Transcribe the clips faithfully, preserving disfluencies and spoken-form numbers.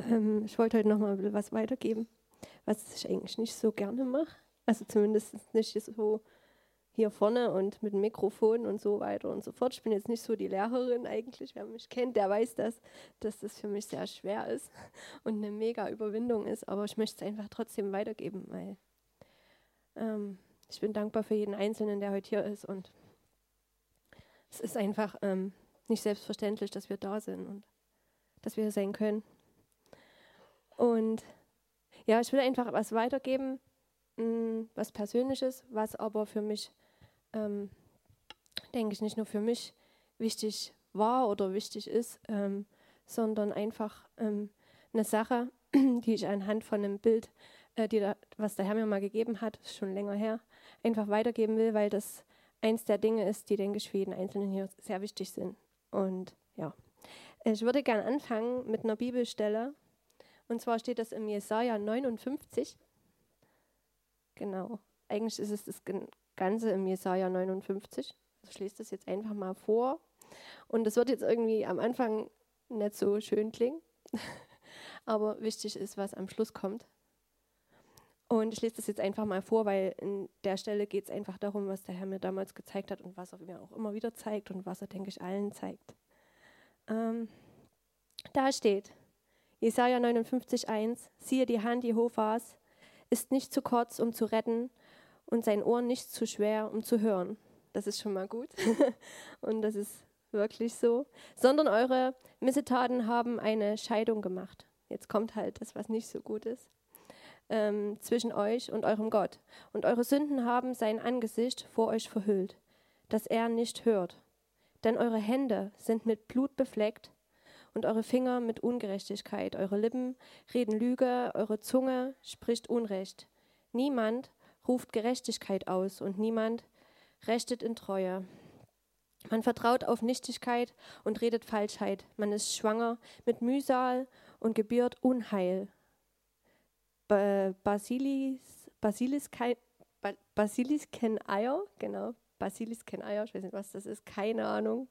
Ähm, ich wollte heute noch mal ein bisschen was weitergeben, was ich eigentlich nicht so gerne mache. Also zumindest nicht so hier vorne und mit dem Mikrofon und so weiter und so fort. Ich bin jetzt nicht so die Lehrerin eigentlich. Wer mich kennt, der weiß das, dass das für mich sehr schwer ist und eine mega Überwindung ist. Aber ich möchte es einfach trotzdem weitergeben, weil ähm, ich bin dankbar für jeden Einzelnen, der heute hier ist. Und es ist einfach ähm, nicht selbstverständlich, dass wir da sind und dass wir hier sein können. Und ja, ich will einfach was weitergeben, mh, was Persönliches, was aber für mich, ähm, denke ich, nicht nur für mich wichtig war oder wichtig ist, ähm, sondern einfach ähm, eine Sache, die ich anhand von einem Bild, äh, die da, was der Herr mir mal gegeben hat, ist schon länger her, einfach weitergeben will, weil das eins der Dinge ist, die, denke ich, für jeden Einzelnen hier sehr wichtig sind. Und ja, ich würde gerne anfangen mit einer Bibelstelle. Und zwar steht das im Jesaja neunundfünfzig. Genau, eigentlich ist es das Ganze im Jesaja neunundfünfzig. Ich lese das jetzt einfach mal vor. Und das wird jetzt irgendwie am Anfang nicht so schön klingen. Aber wichtig ist, was am Schluss kommt. Und ich lese das jetzt einfach mal vor, weil in der Stelle geht es einfach darum, was der Herr mir damals gezeigt hat und was er mir auch immer wieder zeigt und was er, denke ich, allen zeigt. Ähm, da steht Jesaja neunundfünfzig, eins: Siehe, die Hand Jehovas ist nicht zu kurz, um zu retten, und sein Ohr nicht zu schwer, um zu hören. Das ist schon mal gut. Und das ist wirklich so. Sondern eure Missetaten haben eine Scheidung gemacht. Jetzt kommt halt das, was nicht so gut ist. Ähm, zwischen euch und eurem Gott. Und eure Sünden haben sein Angesicht vor euch verhüllt, dass er nicht hört. Denn eure Hände sind mit Blut befleckt und eure Finger mit Ungerechtigkeit. Eure Lippen reden Lüge, eure Zunge spricht Unrecht. Niemand ruft Gerechtigkeit aus und niemand rechtet in Treue. Man vertraut auf Nichtigkeit und redet Falschheit. Man ist schwanger mit Mühsal und gebiert Unheil. Ba- Basilis, Basilis, Basilis kennen Eier, genau, Basilis kennen Eier, ich weiß nicht, was das ist, keine Ahnung.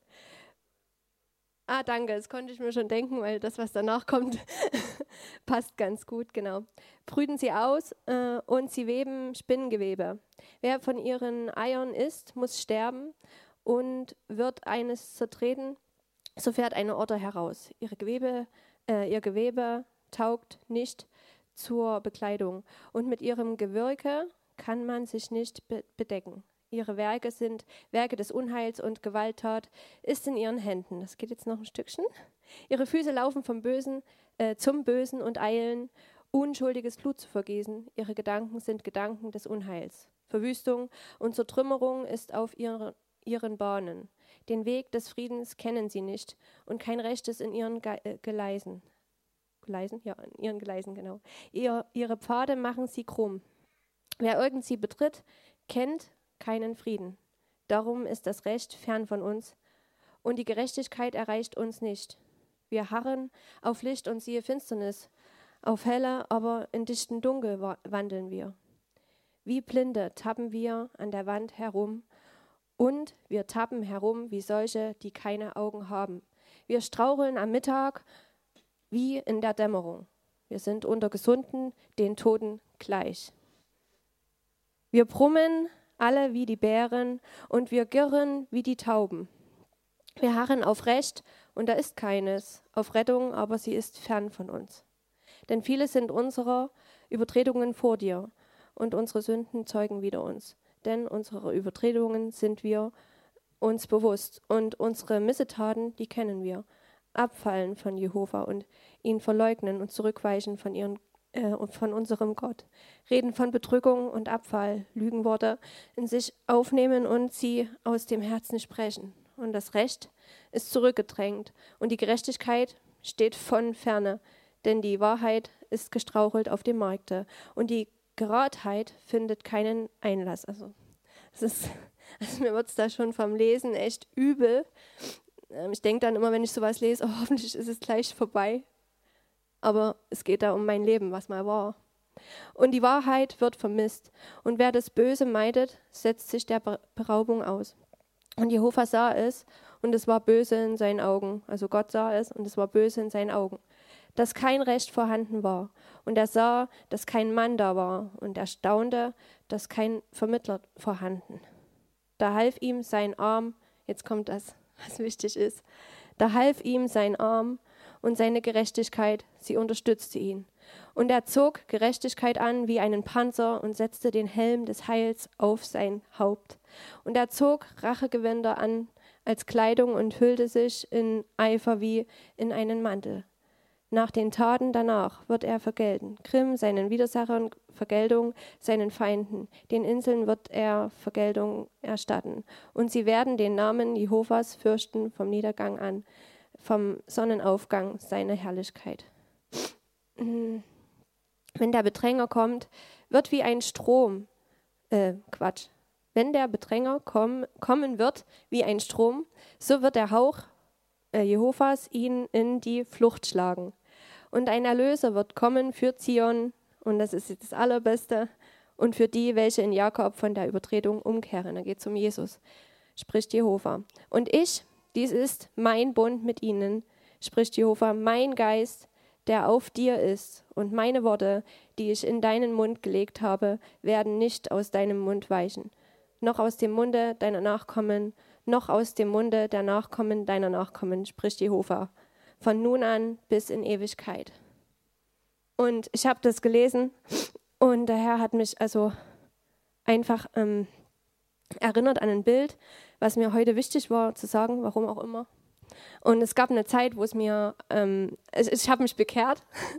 Ah, danke, das konnte ich mir schon denken, weil das, was danach kommt, passt ganz gut, genau. Brüten sie aus äh, und sie weben Spinnengewebe. Wer von ihren Eiern isst, muss sterben und wird eines zertreten, so fährt eine Otter heraus. Ihre Gewebe, äh, ihr Gewebe taugt nicht zur Bekleidung und mit ihrem Gewirke kann man sich nicht be- bedecken. Ihre Werke sind Werke des Unheils und Gewalttat ist in ihren Händen. Das geht jetzt noch ein Stückchen. Ihre Füße laufen vom Bösen äh, zum Bösen und eilen, unschuldiges Blut zu vergießen. Ihre Gedanken sind Gedanken des Unheils. Verwüstung und Zertrümmerung ist auf ihre, ihren Bahnen. Den Weg des Friedens kennen sie nicht und kein Recht ist in ihren Ge- äh, Gleisen. Gleisen? Ja, in ihren Gleisen, genau. Ihr, ihre Pfade machen sie krumm. Wer irgend sie betritt, kennt keinen Frieden. Darum ist das Recht fern von uns und die Gerechtigkeit erreicht uns nicht. Wir harren auf Licht und siehe Finsternis, auf Helle, aber in dichten Dunkel wandeln wir. Wie Blinde tappen wir an der Wand herum und wir tappen herum wie solche, die keine Augen haben. Wir straucheln am Mittag wie in der Dämmerung. Wir sind unter Gesunden den Toten gleich. Wir brummen alle wie die Bären und wir girren wie die Tauben. Wir harren auf Recht und da ist keines, auf Rettung, aber sie ist fern von uns. Denn viele sind unserer Übertretungen vor dir und unsere Sünden zeugen wider uns. Denn unsere Übertretungen sind wir uns bewusst und unsere Missetaten, die kennen wir. Abfallen von Jehova und ihn verleugnen und zurückweichen von ihren von unserem Gott, reden von Bedrückung und Abfall, Lügenworte in sich aufnehmen und sie aus dem Herzen sprechen. Und das Recht ist zurückgedrängt und die Gerechtigkeit steht von ferne, denn die Wahrheit ist gestrauchelt auf dem Markte und die Geradheit findet keinen Einlass. Also, es ist, also mir wird es da schon vom Lesen echt übel. Ich denke dann immer, wenn ich sowas lese, oh, hoffentlich ist es gleich vorbei. Aber es geht da um mein Leben, was mal war. Und die Wahrheit wird vermisst. Und wer das Böse meidet, setzt sich der Beraubung aus. Und Jehova sah es, und es war böse in seinen Augen. Also Gott sah es, und es war böse in seinen Augen. dass kein Recht vorhanden war. Und er sah, dass kein Mann da war, und er staunte, dass kein Vermittler vorhanden. Da half ihm sein Arm, jetzt kommt das, was wichtig ist, da half ihm sein Arm und seine Gerechtigkeit, sie unterstützte ihn. Und er zog Gerechtigkeit an wie einen Panzer und setzte den Helm des Heils auf sein Haupt. Und er zog Rachegewänder an als Kleidung und hüllte sich in Eifer wie in einen Mantel. Nach den Taten danach wird er vergelten. Grimm seinen Widersachern Vergeltung, seinen Feinden. Den Inseln wird er Vergeltung erstatten. Und sie werden den Namen Jehovas fürchten vom Niedergang an, vom Sonnenaufgang seiner Herrlichkeit. Wenn der Bedränger kommt, wird wie ein Strom, äh, Quatsch, wenn der Bedränger komm, kommen wird wie ein Strom, so wird der Hauch äh, Jehovas ihn in die Flucht schlagen. Und ein Erlöser wird kommen für Zion, und das ist das Allerbeste, und für die, welche in Jakob von der Übertretung umkehren. Da geht es um Jesus, spricht Jehova. Und ich, dies ist mein Bund mit ihnen, spricht Jehova, mein Geist, der auf dir ist, und meine Worte, die ich in deinen Mund gelegt habe, werden nicht aus deinem Mund weichen, noch aus dem Munde deiner Nachkommen, noch aus dem Munde der Nachkommen deiner Nachkommen, spricht Jehova, von nun an bis in Ewigkeit. Und ich habe das gelesen, und der Herr hat mich also einfach ähm, erinnert an ein Bild, was mir heute wichtig war zu sagen, warum auch immer. Und es gab eine Zeit, wo es mir, ähm, ich, ich habe mich bekehrt,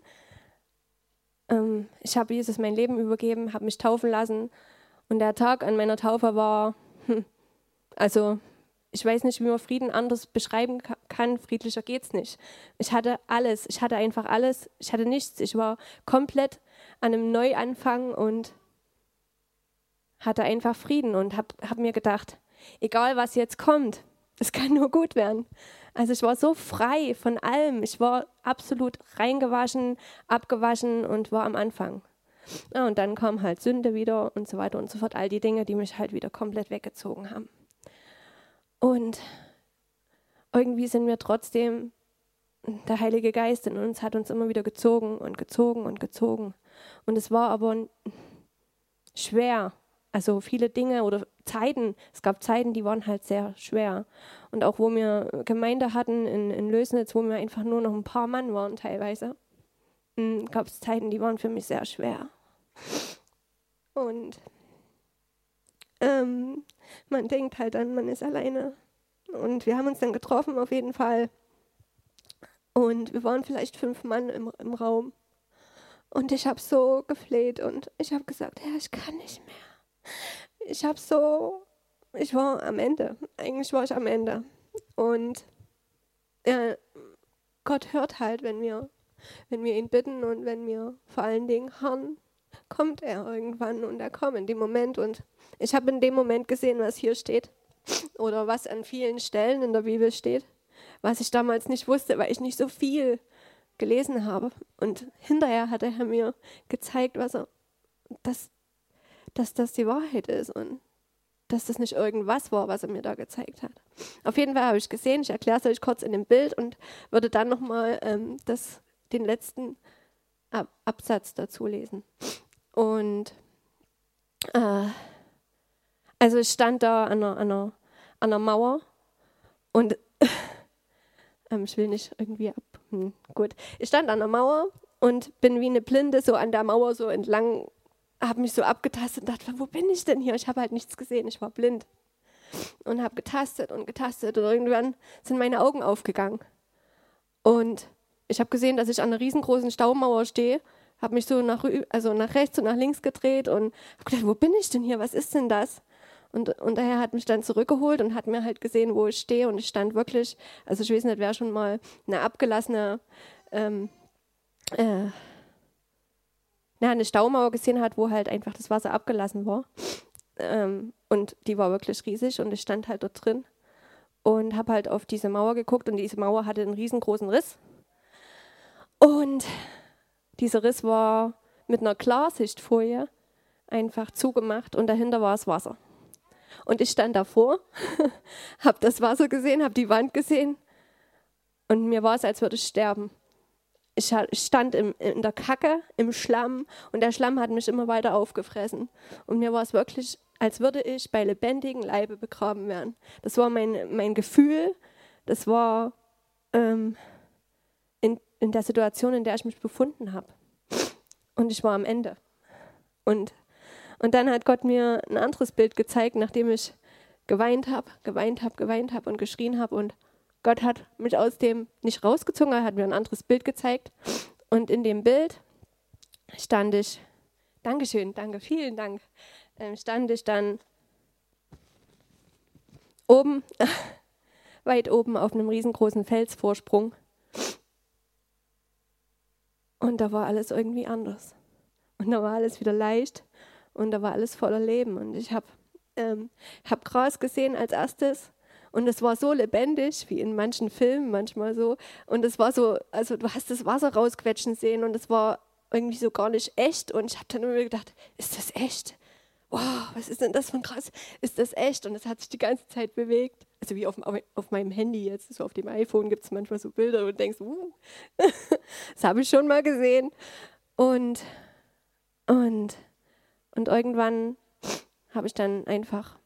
ähm, ich habe Jesus mein Leben übergeben, habe mich taufen lassen, und der Tag an meiner Taufe war, hm, also ich weiß nicht, wie man Frieden anders beschreiben kann, friedlicher geht's nicht. Ich hatte alles, ich hatte einfach alles, ich hatte nichts, ich war komplett an einem Neuanfang und hatte einfach Frieden und habe hab mir gedacht, egal was jetzt kommt, es kann nur gut werden. Also ich war so frei von allem, ich war absolut reingewaschen, abgewaschen und war am Anfang. Ja, und dann kam halt Sünde wieder und so weiter und so fort, all die Dinge, die mich halt wieder komplett weggezogen haben. Und irgendwie sind wir trotzdem, der Heilige Geist in uns hat uns immer wieder gezogen und gezogen und gezogen. Und es war aber schwer. Also viele Dinge oder Zeiten, es gab Zeiten, die waren halt sehr schwer. Und auch wo wir Gemeinde hatten in, in Lösnitz, wo wir einfach nur noch ein paar Mann waren teilweise, gab es Zeiten, die waren für mich sehr schwer. Und ähm, man denkt halt dann, man ist alleine. Und wir haben uns dann getroffen auf jeden Fall. Und wir waren vielleicht fünf Mann im, im Raum. Und ich habe so gefleht und ich habe gesagt, Herr, ich kann nicht mehr. Ich habe so, ich war am Ende. Eigentlich war ich am Ende. Und ja, Gott hört halt, wenn wir, wenn wir ihn bitten und wenn wir vor allen Dingen harren, kommt er irgendwann und er kommt in dem Moment. Und ich habe in dem Moment gesehen, was hier steht oder was an vielen Stellen in der Bibel steht, was ich damals nicht wusste, weil ich nicht so viel gelesen habe. Und hinterher hat er mir gezeigt, was er, dass, dass das die Wahrheit ist und dass das nicht irgendwas war, was er mir da gezeigt hat. Auf jeden Fall habe ich gesehen, ich erkläre es euch kurz in dem Bild und würde dann nochmal ähm, den letzten Ab- Absatz dazu lesen. Und äh, also ich stand da an einer, an einer, an einer Mauer und ähm, ich will nicht irgendwie ab. Hm, gut. Ich stand an der Mauer und bin wie eine Blinde so an der Mauer so entlang, habe mich so abgetastet und dachte, wo bin ich denn hier? Ich habe halt nichts gesehen, ich war blind. Und habe getastet und getastet und irgendwann sind meine Augen aufgegangen. Und ich habe gesehen, dass ich an einer riesengroßen Staumauer stehe, habe mich so nach, also nach rechts und nach links gedreht und habe gedacht, wo bin ich denn hier? Was ist denn das? Und, und daher hat mich dann zurückgeholt und hat mir halt gesehen, wo ich stehe. Und ich stand wirklich, also ich weiß nicht, wer schon mal eine abgelassene, ähm, äh, na, eine Staumauer gesehen hat, wo halt einfach das Wasser abgelassen war. Ähm, und die war wirklich riesig und ich stand halt dort drin und habe halt auf diese Mauer geguckt und diese Mauer hatte einen riesengroßen Riss. Und dieser Riss war mit einer Klarsichtfolie einfach zugemacht und dahinter war das Wasser. Und ich stand davor, habe das Wasser gesehen, habe die Wand gesehen und mir war es, als würde ich sterben. ich stand im, in der Kacke, im Schlamm und der Schlamm hat mich immer weiter aufgefressen. Und mir war es wirklich, als würde ich bei lebendigem Leibe begraben werden. Das war mein, mein Gefühl, das war ähm, in, in der Situation, in der ich mich befunden habe. Und ich war am Ende. Und, und dann hat Gott mir ein anderes Bild gezeigt, nachdem ich geweint habe, geweint habe, geweint habe und geschrien habe. Und Gott hat mich aus dem nicht rausgezogen, er hat mir ein anderes Bild gezeigt. Und in dem Bild stand ich, Dankeschön, danke, vielen Dank, ähm, stand ich dann oben, weit oben auf einem riesengroßen Felsvorsprung. Und da war alles irgendwie anders. Und da war alles wieder leicht und da war alles voller Leben. Und ich habe ähm, hab Gras gesehen als erstes. Und es war so lebendig, wie in manchen Filmen manchmal so. Und es war so, also du hast das Wasser rausquetschen sehen und es war irgendwie so gar nicht echt. Und ich habe dann immer gedacht, ist das echt? Wow, was ist denn das für ein Gras? Ist das echt? Und es hat sich die ganze Zeit bewegt. Also wie auf, auf meinem Handy jetzt, so auf dem iPhone gibt es manchmal so Bilder und du denkst, uh, das habe ich schon mal gesehen. Und, und, und irgendwann habe ich dann einfach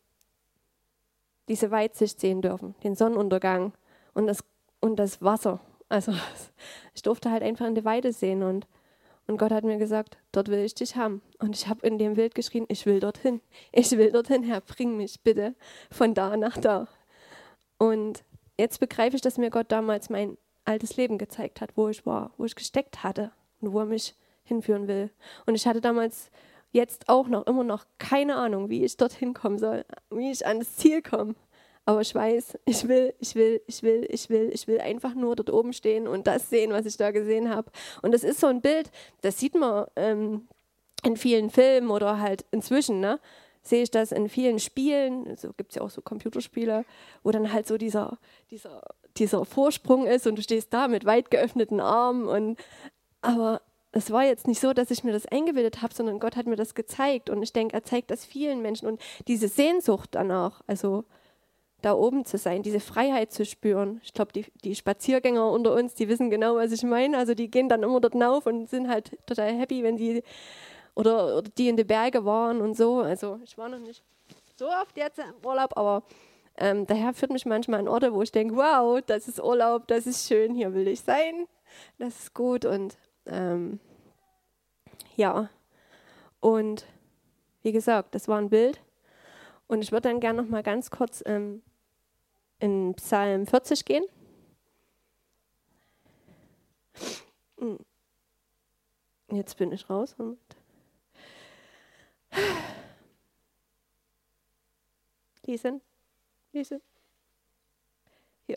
diese Weitsicht sehen dürfen, den Sonnenuntergang und das, und das Wasser. Also ich durfte halt einfach in die Weide sehen und, und Gott hat mir gesagt, dort will ich dich haben. Und ich habe in dem Bild geschrien, ich will dorthin, ich will dorthin, Herr, bring mich bitte von da nach da. Und jetzt begreife ich, dass mir Gott damals mein altes Leben gezeigt hat, wo ich war, wo ich gesteckt hatte und wo er mich hinführen will. Und ich hatte damals jetzt auch noch, immer noch keine Ahnung, wie ich dorthin kommen soll, wie ich an das Ziel komme. Aber ich weiß, ich will, ich will, ich will, ich will, ich will einfach nur dort oben stehen und das sehen, was ich da gesehen habe. Und das ist so ein Bild, das sieht man ähm, in vielen Filmen oder halt inzwischen, ne? Sehe ich das in vielen Spielen, so also gibt es ja auch so Computerspiele, wo dann halt so dieser, dieser, dieser Vorsprung ist und du stehst da mit weit geöffneten Armen. Und, aber es war jetzt nicht so, dass ich mir das eingebildet habe, sondern Gott hat mir das gezeigt. Und ich denke, er zeigt das vielen Menschen. Und diese Sehnsucht danach, also da oben zu sein, diese Freiheit zu spüren. Ich glaube, die, die Spaziergänger unter uns, die wissen genau, was ich meine. Also die gehen dann immer dort rauf und sind halt total happy, wenn die, oder, oder die in die Berge waren und so. Also ich war noch nicht so oft jetzt im Urlaub, aber ähm, der Herr führt mich manchmal an Orte, wo ich denke, wow, das ist Urlaub, das ist schön, hier will ich sein, das ist gut. Und ähm, ja, und wie gesagt, das war ein Bild. Und ich würde dann gerne noch mal ganz kurz ähm, in Psalm vierzig gehen. Jetzt bin ich raus. Lesen, lesen. Hier.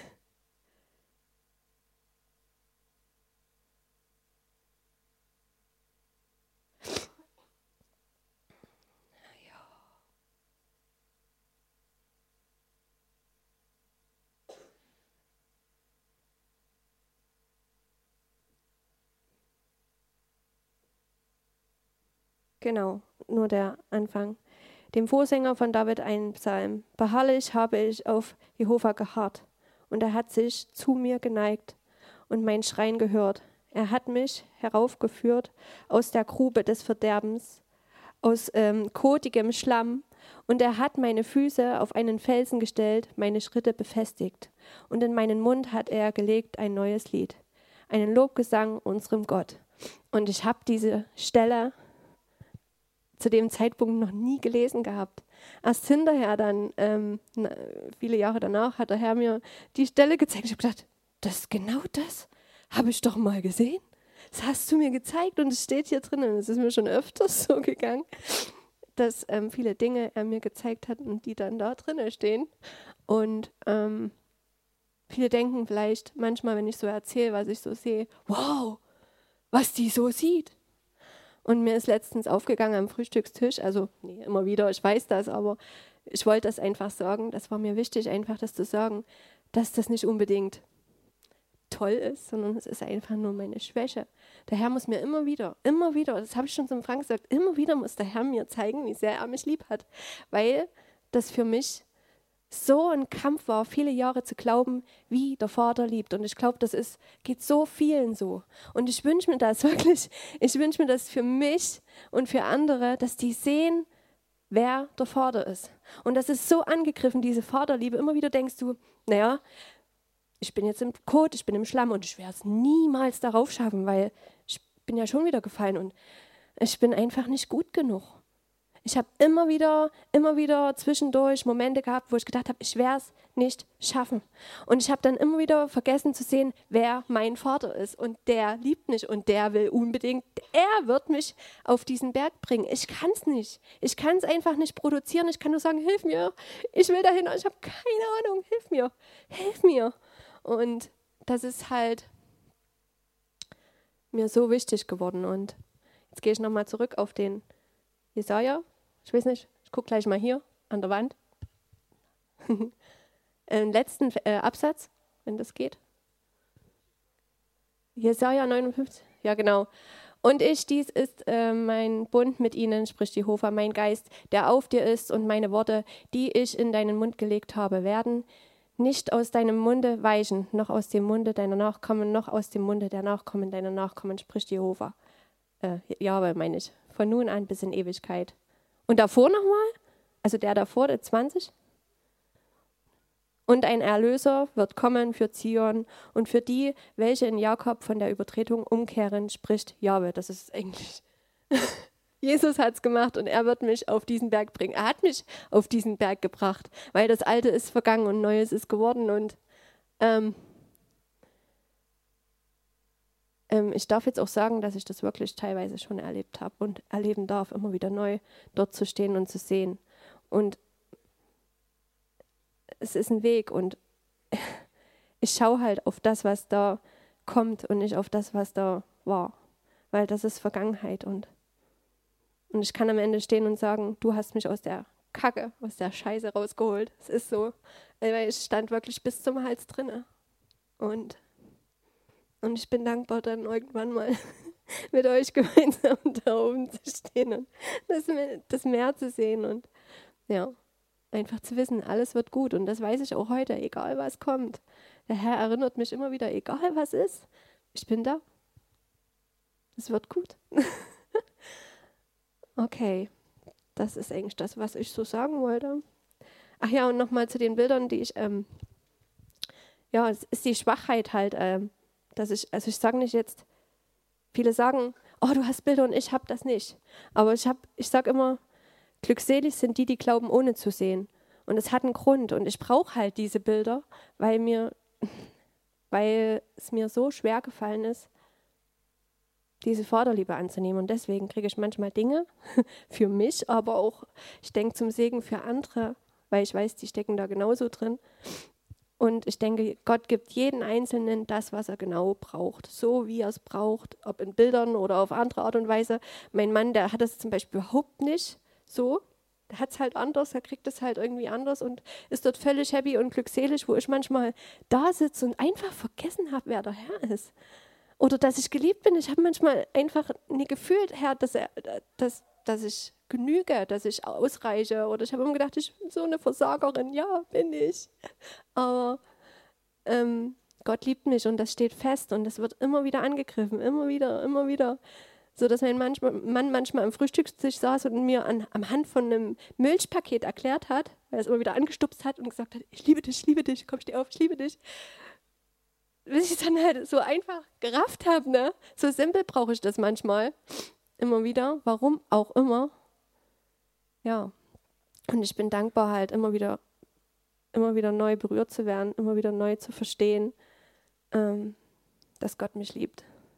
Genau, nur der Anfang. Dem Vorsänger von David ein Psalm. Beharrlich habe ich auf Jehova geharrt, und er hat sich zu mir geneigt und mein Schreien gehört. Er hat mich heraufgeführt aus der Grube des Verderbens, aus ähm, kotigem Schlamm, und er hat meine Füße auf einen Felsen gestellt, meine Schritte befestigt, und in meinen Mund hat er gelegt ein neues Lied, einen Lobgesang unserem Gott. Und ich habe diese Stelle zu dem Zeitpunkt noch nie gelesen gehabt. Erst hinterher dann, ähm, viele Jahre danach, hat der Herr mir die Stelle gezeigt. Ich habe gedacht, das ist genau das, habe ich doch mal gesehen. Das hast du mir gezeigt und es steht hier drin. Und es ist mir schon öfters so gegangen, dass ähm, viele Dinge er mir gezeigt hat und die dann da drin stehen. Und ähm, viele denken vielleicht manchmal, wenn ich so erzähle, was ich so sehe, wow, was die so sieht. Und mir ist letztens aufgegangen am Frühstückstisch, also nee, immer wieder, ich weiß das, aber ich wollte das einfach sagen, das war mir wichtig, einfach das zu sagen, dass das nicht unbedingt toll ist, sondern es ist einfach nur meine Schwäche. Der Herr muss mir immer wieder, immer wieder, das habe ich schon zum Frank gesagt, immer wieder muss der Herr mir zeigen, wie sehr er mich lieb hat, weil das für mich so ein Kampf war, viele Jahre zu glauben, wie der Vater liebt. Und ich glaube, das ist, geht so vielen so. Und ich wünsche mir das wirklich, ich wünsche mir das für mich und für andere, dass die sehen, wer der Vater ist. Und das ist so angegriffen, diese Vaterliebe. Immer wieder denkst du, naja, ich bin jetzt im Kot, ich bin im Schlamm und ich werde es niemals darauf schaffen, weil ich bin ja schon wieder gefallen und ich bin einfach nicht gut genug. Ich habe immer wieder, immer wieder zwischendurch Momente gehabt, wo ich gedacht habe, ich werde es nicht schaffen. Und ich habe dann immer wieder vergessen zu sehen, wer mein Vater ist. Und der liebt mich und der will unbedingt, er wird mich auf diesen Berg bringen. Ich kann es nicht. Ich kann es einfach nicht produzieren. Ich kann nur sagen, hilf mir. Ich will dahin. Ich habe keine Ahnung. Hilf mir. Hilf mir. Und das ist halt mir so wichtig geworden. Und jetzt gehe ich nochmal zurück auf den Jesaja. Ich weiß nicht, ich gucke gleich mal hier an der Wand. Den letzten äh, Absatz, wenn das geht. Jesaja neunundfünfzig, ja genau. Und ich, dies ist äh, mein Bund mit ihnen, spricht Jehova, mein Geist, der auf dir ist, und meine Worte, die ich in deinen Mund gelegt habe, werden nicht aus deinem Munde weichen, noch aus dem Munde deiner Nachkommen, noch aus dem Munde der Nachkommen deiner Nachkommen, spricht Jehova. Äh, Jahwe meine ich, von nun an bis in Ewigkeit. Und davor nochmal, also der davor, der zwanzig. Und ein Erlöser wird kommen für Zion und für die, welche in Jakob von der Übertretung umkehren, spricht Jahwe. Das ist eigentlich, Jesus hat es gemacht und er wird mich auf diesen Berg bringen. Er hat mich auf diesen Berg gebracht, weil das Alte ist vergangen und Neues ist geworden. Und ähm, ähm, ich darf jetzt auch sagen, dass ich das wirklich teilweise schon erlebt habe und erleben darf, immer wieder neu dort zu stehen und zu sehen. Und es ist ein Weg und ich schaue halt auf das, was da kommt und nicht auf das, was da war, weil das ist Vergangenheit und, und ich kann am Ende stehen und sagen, du hast mich aus der Kacke, aus der Scheiße rausgeholt. Es ist so, weil ich stand wirklich bis zum Hals drinne und, und ich bin dankbar, dann irgendwann mal mit euch gemeinsam da oben zu stehen und das, das Meer zu sehen und ja. Einfach zu wissen, alles wird gut. Und das weiß ich auch heute, egal was kommt. Der Herr erinnert mich immer wieder, egal was ist, ich bin da. Es wird gut. Okay, das ist eigentlich das, was ich so sagen wollte. Ach ja, und nochmal zu den Bildern, die ich, ähm, ja, es ist die Schwachheit halt, ähm, dass ich, also ich sage nicht jetzt, viele sagen, oh, du hast Bilder und ich habe das nicht. Aber ich habe, ich sage immer, glückselig sind die, die glauben, ohne zu sehen. Und es hat einen Grund. Und ich brauche halt diese Bilder, weil mir, weil es mir so schwer gefallen ist, diese Vaterliebe anzunehmen. Und deswegen kriege ich manchmal Dinge für mich, aber auch, ich denke, zum Segen für andere, weil ich weiß, die stecken da genauso drin. Und ich denke, Gott gibt jeden Einzelnen das, was er genau braucht, so wie er es braucht, ob in Bildern oder auf andere Art und Weise. Mein Mann, der hat das zum Beispiel überhaupt nicht so. Der hat es halt anders, er kriegt es halt irgendwie anders und ist dort völlig happy und glückselig, wo ich manchmal da sitze und einfach vergessen habe, wer der Herr ist. Oder dass ich geliebt bin. Ich habe manchmal einfach nie gefühlt, Herr, dass, er, dass, dass ich genüge, dass ich ausreiche. Oder ich habe immer gedacht, ich bin so eine Versagerin. Ja, bin ich. Aber ähm, Gott liebt mich und das steht fest und das wird immer wieder angegriffen, immer wieder, immer wieder. So dass mein manchmal, Mann manchmal am Frühstückstisch saß und mir an, am Hand von einem Milchpaket erklärt hat, weil er es immer wieder angestupst hat und gesagt hat, ich liebe dich, ich liebe dich, komm, steh auf, ich liebe dich. Bis ich dann halt so einfach gerafft habe, ne? So simpel brauche ich das manchmal. Immer wieder, warum auch immer. Ja, und ich bin dankbar halt immer wieder, immer wieder neu berührt zu werden, immer wieder neu zu verstehen, ähm, dass Gott mich liebt.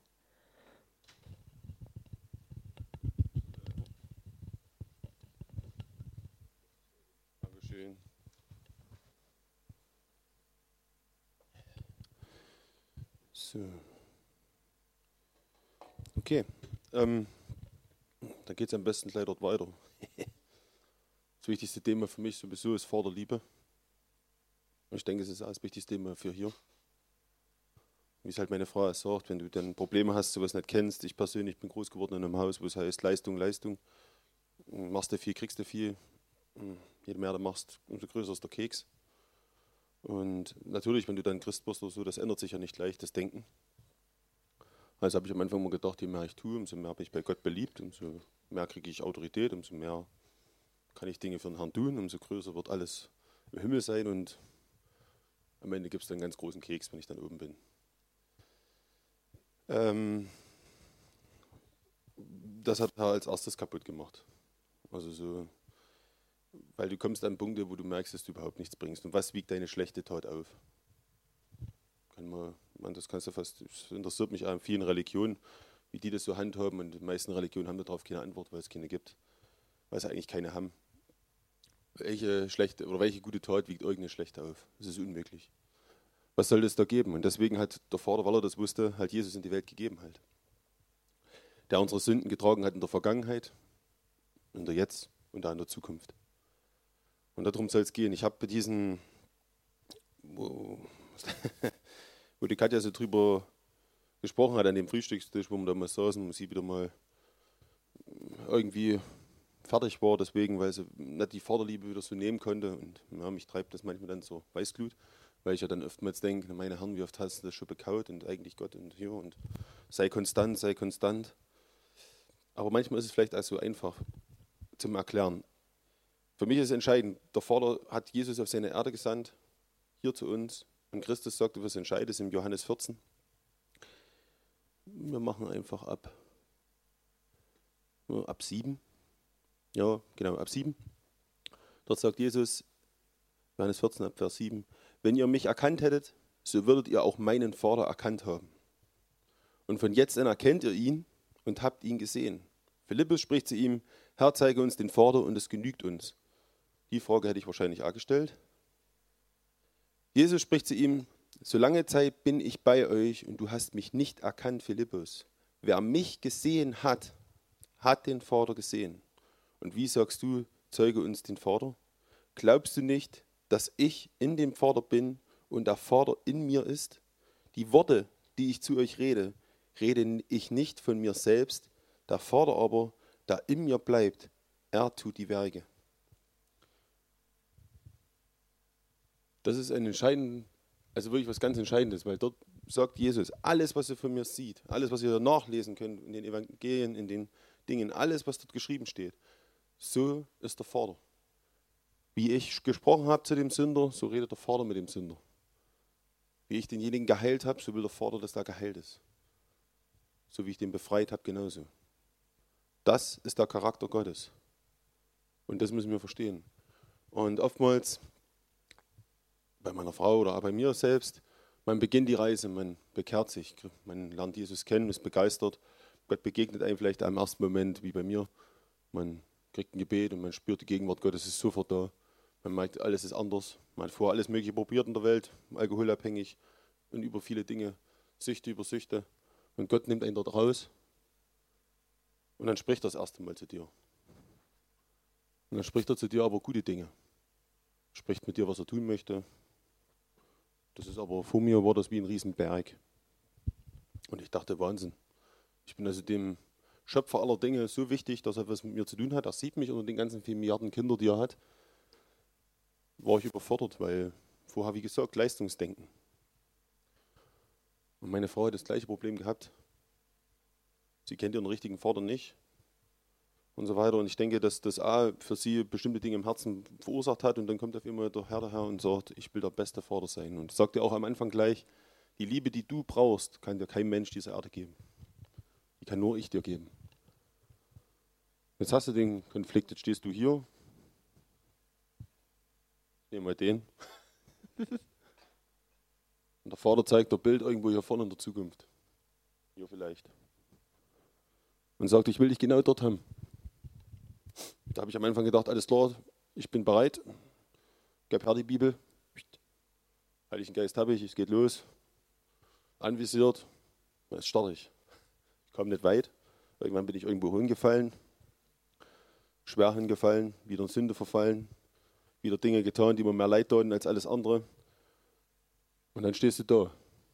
So. Okay, ähm, da geht es am besten gleich dort weiter. Das wichtigste Thema für mich sowieso ist Vaterliebe. Und ich denke, es ist auch das wichtigste Thema für hier. Wie es halt meine Frau sagt, wenn du dann Probleme hast, sowas nicht kennst. Ich persönlich bin groß geworden in einem Haus, wo es heißt Leistung, Leistung. Machst du viel, kriegst du viel. Je mehr du machst, umso größer ist der Keks. Und natürlich, wenn du dann Christ wirst oder so, das ändert sich ja nicht gleich, das Denken. Also habe ich am Anfang mal gedacht, je mehr ich tue, umso mehr bin ich bei Gott beliebt, umso mehr kriege ich Autorität, umso mehr kann ich Dinge für den Herrn tun, umso größer wird alles im Himmel sein und am Ende gibt es dann einen ganz großen Keks, wenn ich dann oben bin. Ähm, das hat er als erstes kaputt gemacht. Also so, weil du kommst an Punkte, wo du merkst, dass du überhaupt nichts bringst. Und was wiegt deine schlechte Tat auf? Kann man, man, das kannst du fast, das interessiert mich an vielen Religionen, wie die das so handhaben. Und die meisten Religionen haben darauf keine Antwort, weil es keine gibt. Weil sie eigentlich keine haben. Welche schlechte oder welche gute Tat wiegt irgendeine schlechte auf? Das ist unmöglich. Was soll das da geben? Und deswegen hat der Vater, weil er das wusste, halt Jesus in die Welt gegeben halt. Der unsere Sünden getragen hat in der Vergangenheit, in der Jetzt und da in der Zukunft. Und darum soll es gehen. Ich habe bei diesen, wo, wo die Katja so drüber gesprochen hat, an dem Frühstückstisch, wo wir da mal saßen, wo sie wieder mal irgendwie fertig war, deswegen, weil sie nicht die Vaterliebe wieder so nehmen konnte. Und ja, mich treibt das manchmal dann zur Weißglut, weil ich ja dann oftmals denke, meine Herren, wie oft hast du das schon bekaut und eigentlich Gott und hier und sei konstant, sei konstant. Aber manchmal ist es vielleicht auch so einfach zum Erklären. Für mich ist entscheidend, der Vater hat Jesus auf seine Erde gesandt, hier zu uns. Und Christus sagte, was entscheidend ist, im Johannes vierzehn. Wir machen einfach ab. Ab sieben. Ja, genau, ab sieben. Dort sagt Jesus, Johannes vierzehn, ab Vers sieben, wenn ihr mich erkannt hättet, so würdet ihr auch meinen Vater erkannt haben. Und von jetzt an erkennt ihr ihn und habt ihn gesehen. Philippus spricht zu ihm, Herr, zeige uns den Vater und es genügt uns. Die Frage hätte ich wahrscheinlich auch gestellt. Jesus spricht zu ihm, so lange Zeit bin ich bei euch und du hast mich nicht erkannt, Philippus. Wer mich gesehen hat, hat den Vater gesehen. Und wie sagst du, zeige uns den Vater? Glaubst du nicht, dass ich in dem Vater bin und der Vater in mir ist? Die Worte, die ich zu euch rede, rede ich nicht von mir selbst, der Vater aber, der in mir bleibt, er tut die Werke. Das ist ein entscheidend, also wirklich was ganz Entscheidendes, weil dort sagt Jesus, alles, was ihr von mir seht, alles, was ihr nachlesen könnt in den Evangelien, in den Dingen, alles, was dort geschrieben steht, so ist der Vater. Wie ich gesprochen habe zu dem Sünder, so redet der Vater mit dem Sünder. Wie ich denjenigen geheilt habe, so will der Vater, dass er geheilt ist. So wie ich den befreit habe, genauso. Das ist der Charakter Gottes. Und das müssen wir verstehen. Und oftmals, bei meiner Frau oder auch bei mir selbst, man beginnt die Reise, man bekehrt sich, man lernt Jesus kennen, ist begeistert. Gott begegnet einem vielleicht im ersten Moment, wie bei mir. Man kriegt ein Gebet und man spürt die Gegenwart Gottes, ist sofort da. Man merkt, alles ist anders. Man hat vorher alles Mögliche probiert in der Welt, alkoholabhängig und über viele Dinge, Süchte über Süchte. Und Gott nimmt einen dort raus und dann spricht er das erste Mal zu dir. Und dann spricht er zu dir aber gute Dinge. Spricht mit dir, was er tun möchte. Das ist aber, vor mir war das wie ein Riesenberg. Und ich dachte, Wahnsinn. Ich bin also dem Schöpfer aller Dinge so wichtig, dass er was mit mir zu tun hat. Er sieht mich unter den ganzen vier Milliarden Kindern, die er hat. War ich überfordert, weil vorher, wie gesagt, Leistungsdenken. Und meine Frau hat das gleiche Problem gehabt. Sie kennt ihren richtigen Vater nicht und so weiter. Und ich denke, dass das A für sie bestimmte Dinge im Herzen verursacht hat. Und dann kommt auf einmal der Herr daher und sagt, ich will der beste Vater sein. Und sagt ihr auch am Anfang gleich, die Liebe, die du brauchst, kann dir kein Mensch dieser Erde geben. Die kann nur ich dir geben. Jetzt hast du den Konflikt, jetzt stehst du hier. Nehmen wir den. Und der Vater zeigt ein Bild irgendwo hier vorne in der Zukunft. Hier vielleicht. Und sagt, ich will dich genau dort haben. Da habe ich am Anfang gedacht, alles klar, ich bin bereit. Gib her die Bibel. Heiligen Geist habe ich, es geht los. Anvisiert. Jetzt starte ich. Ich komme nicht weit. Irgendwann bin ich irgendwo hingefallen. Schwer hingefallen, wieder in Sünde verfallen. Wieder Dinge getan, die mir mehr leid taten als alles andere. Und dann stehst du da.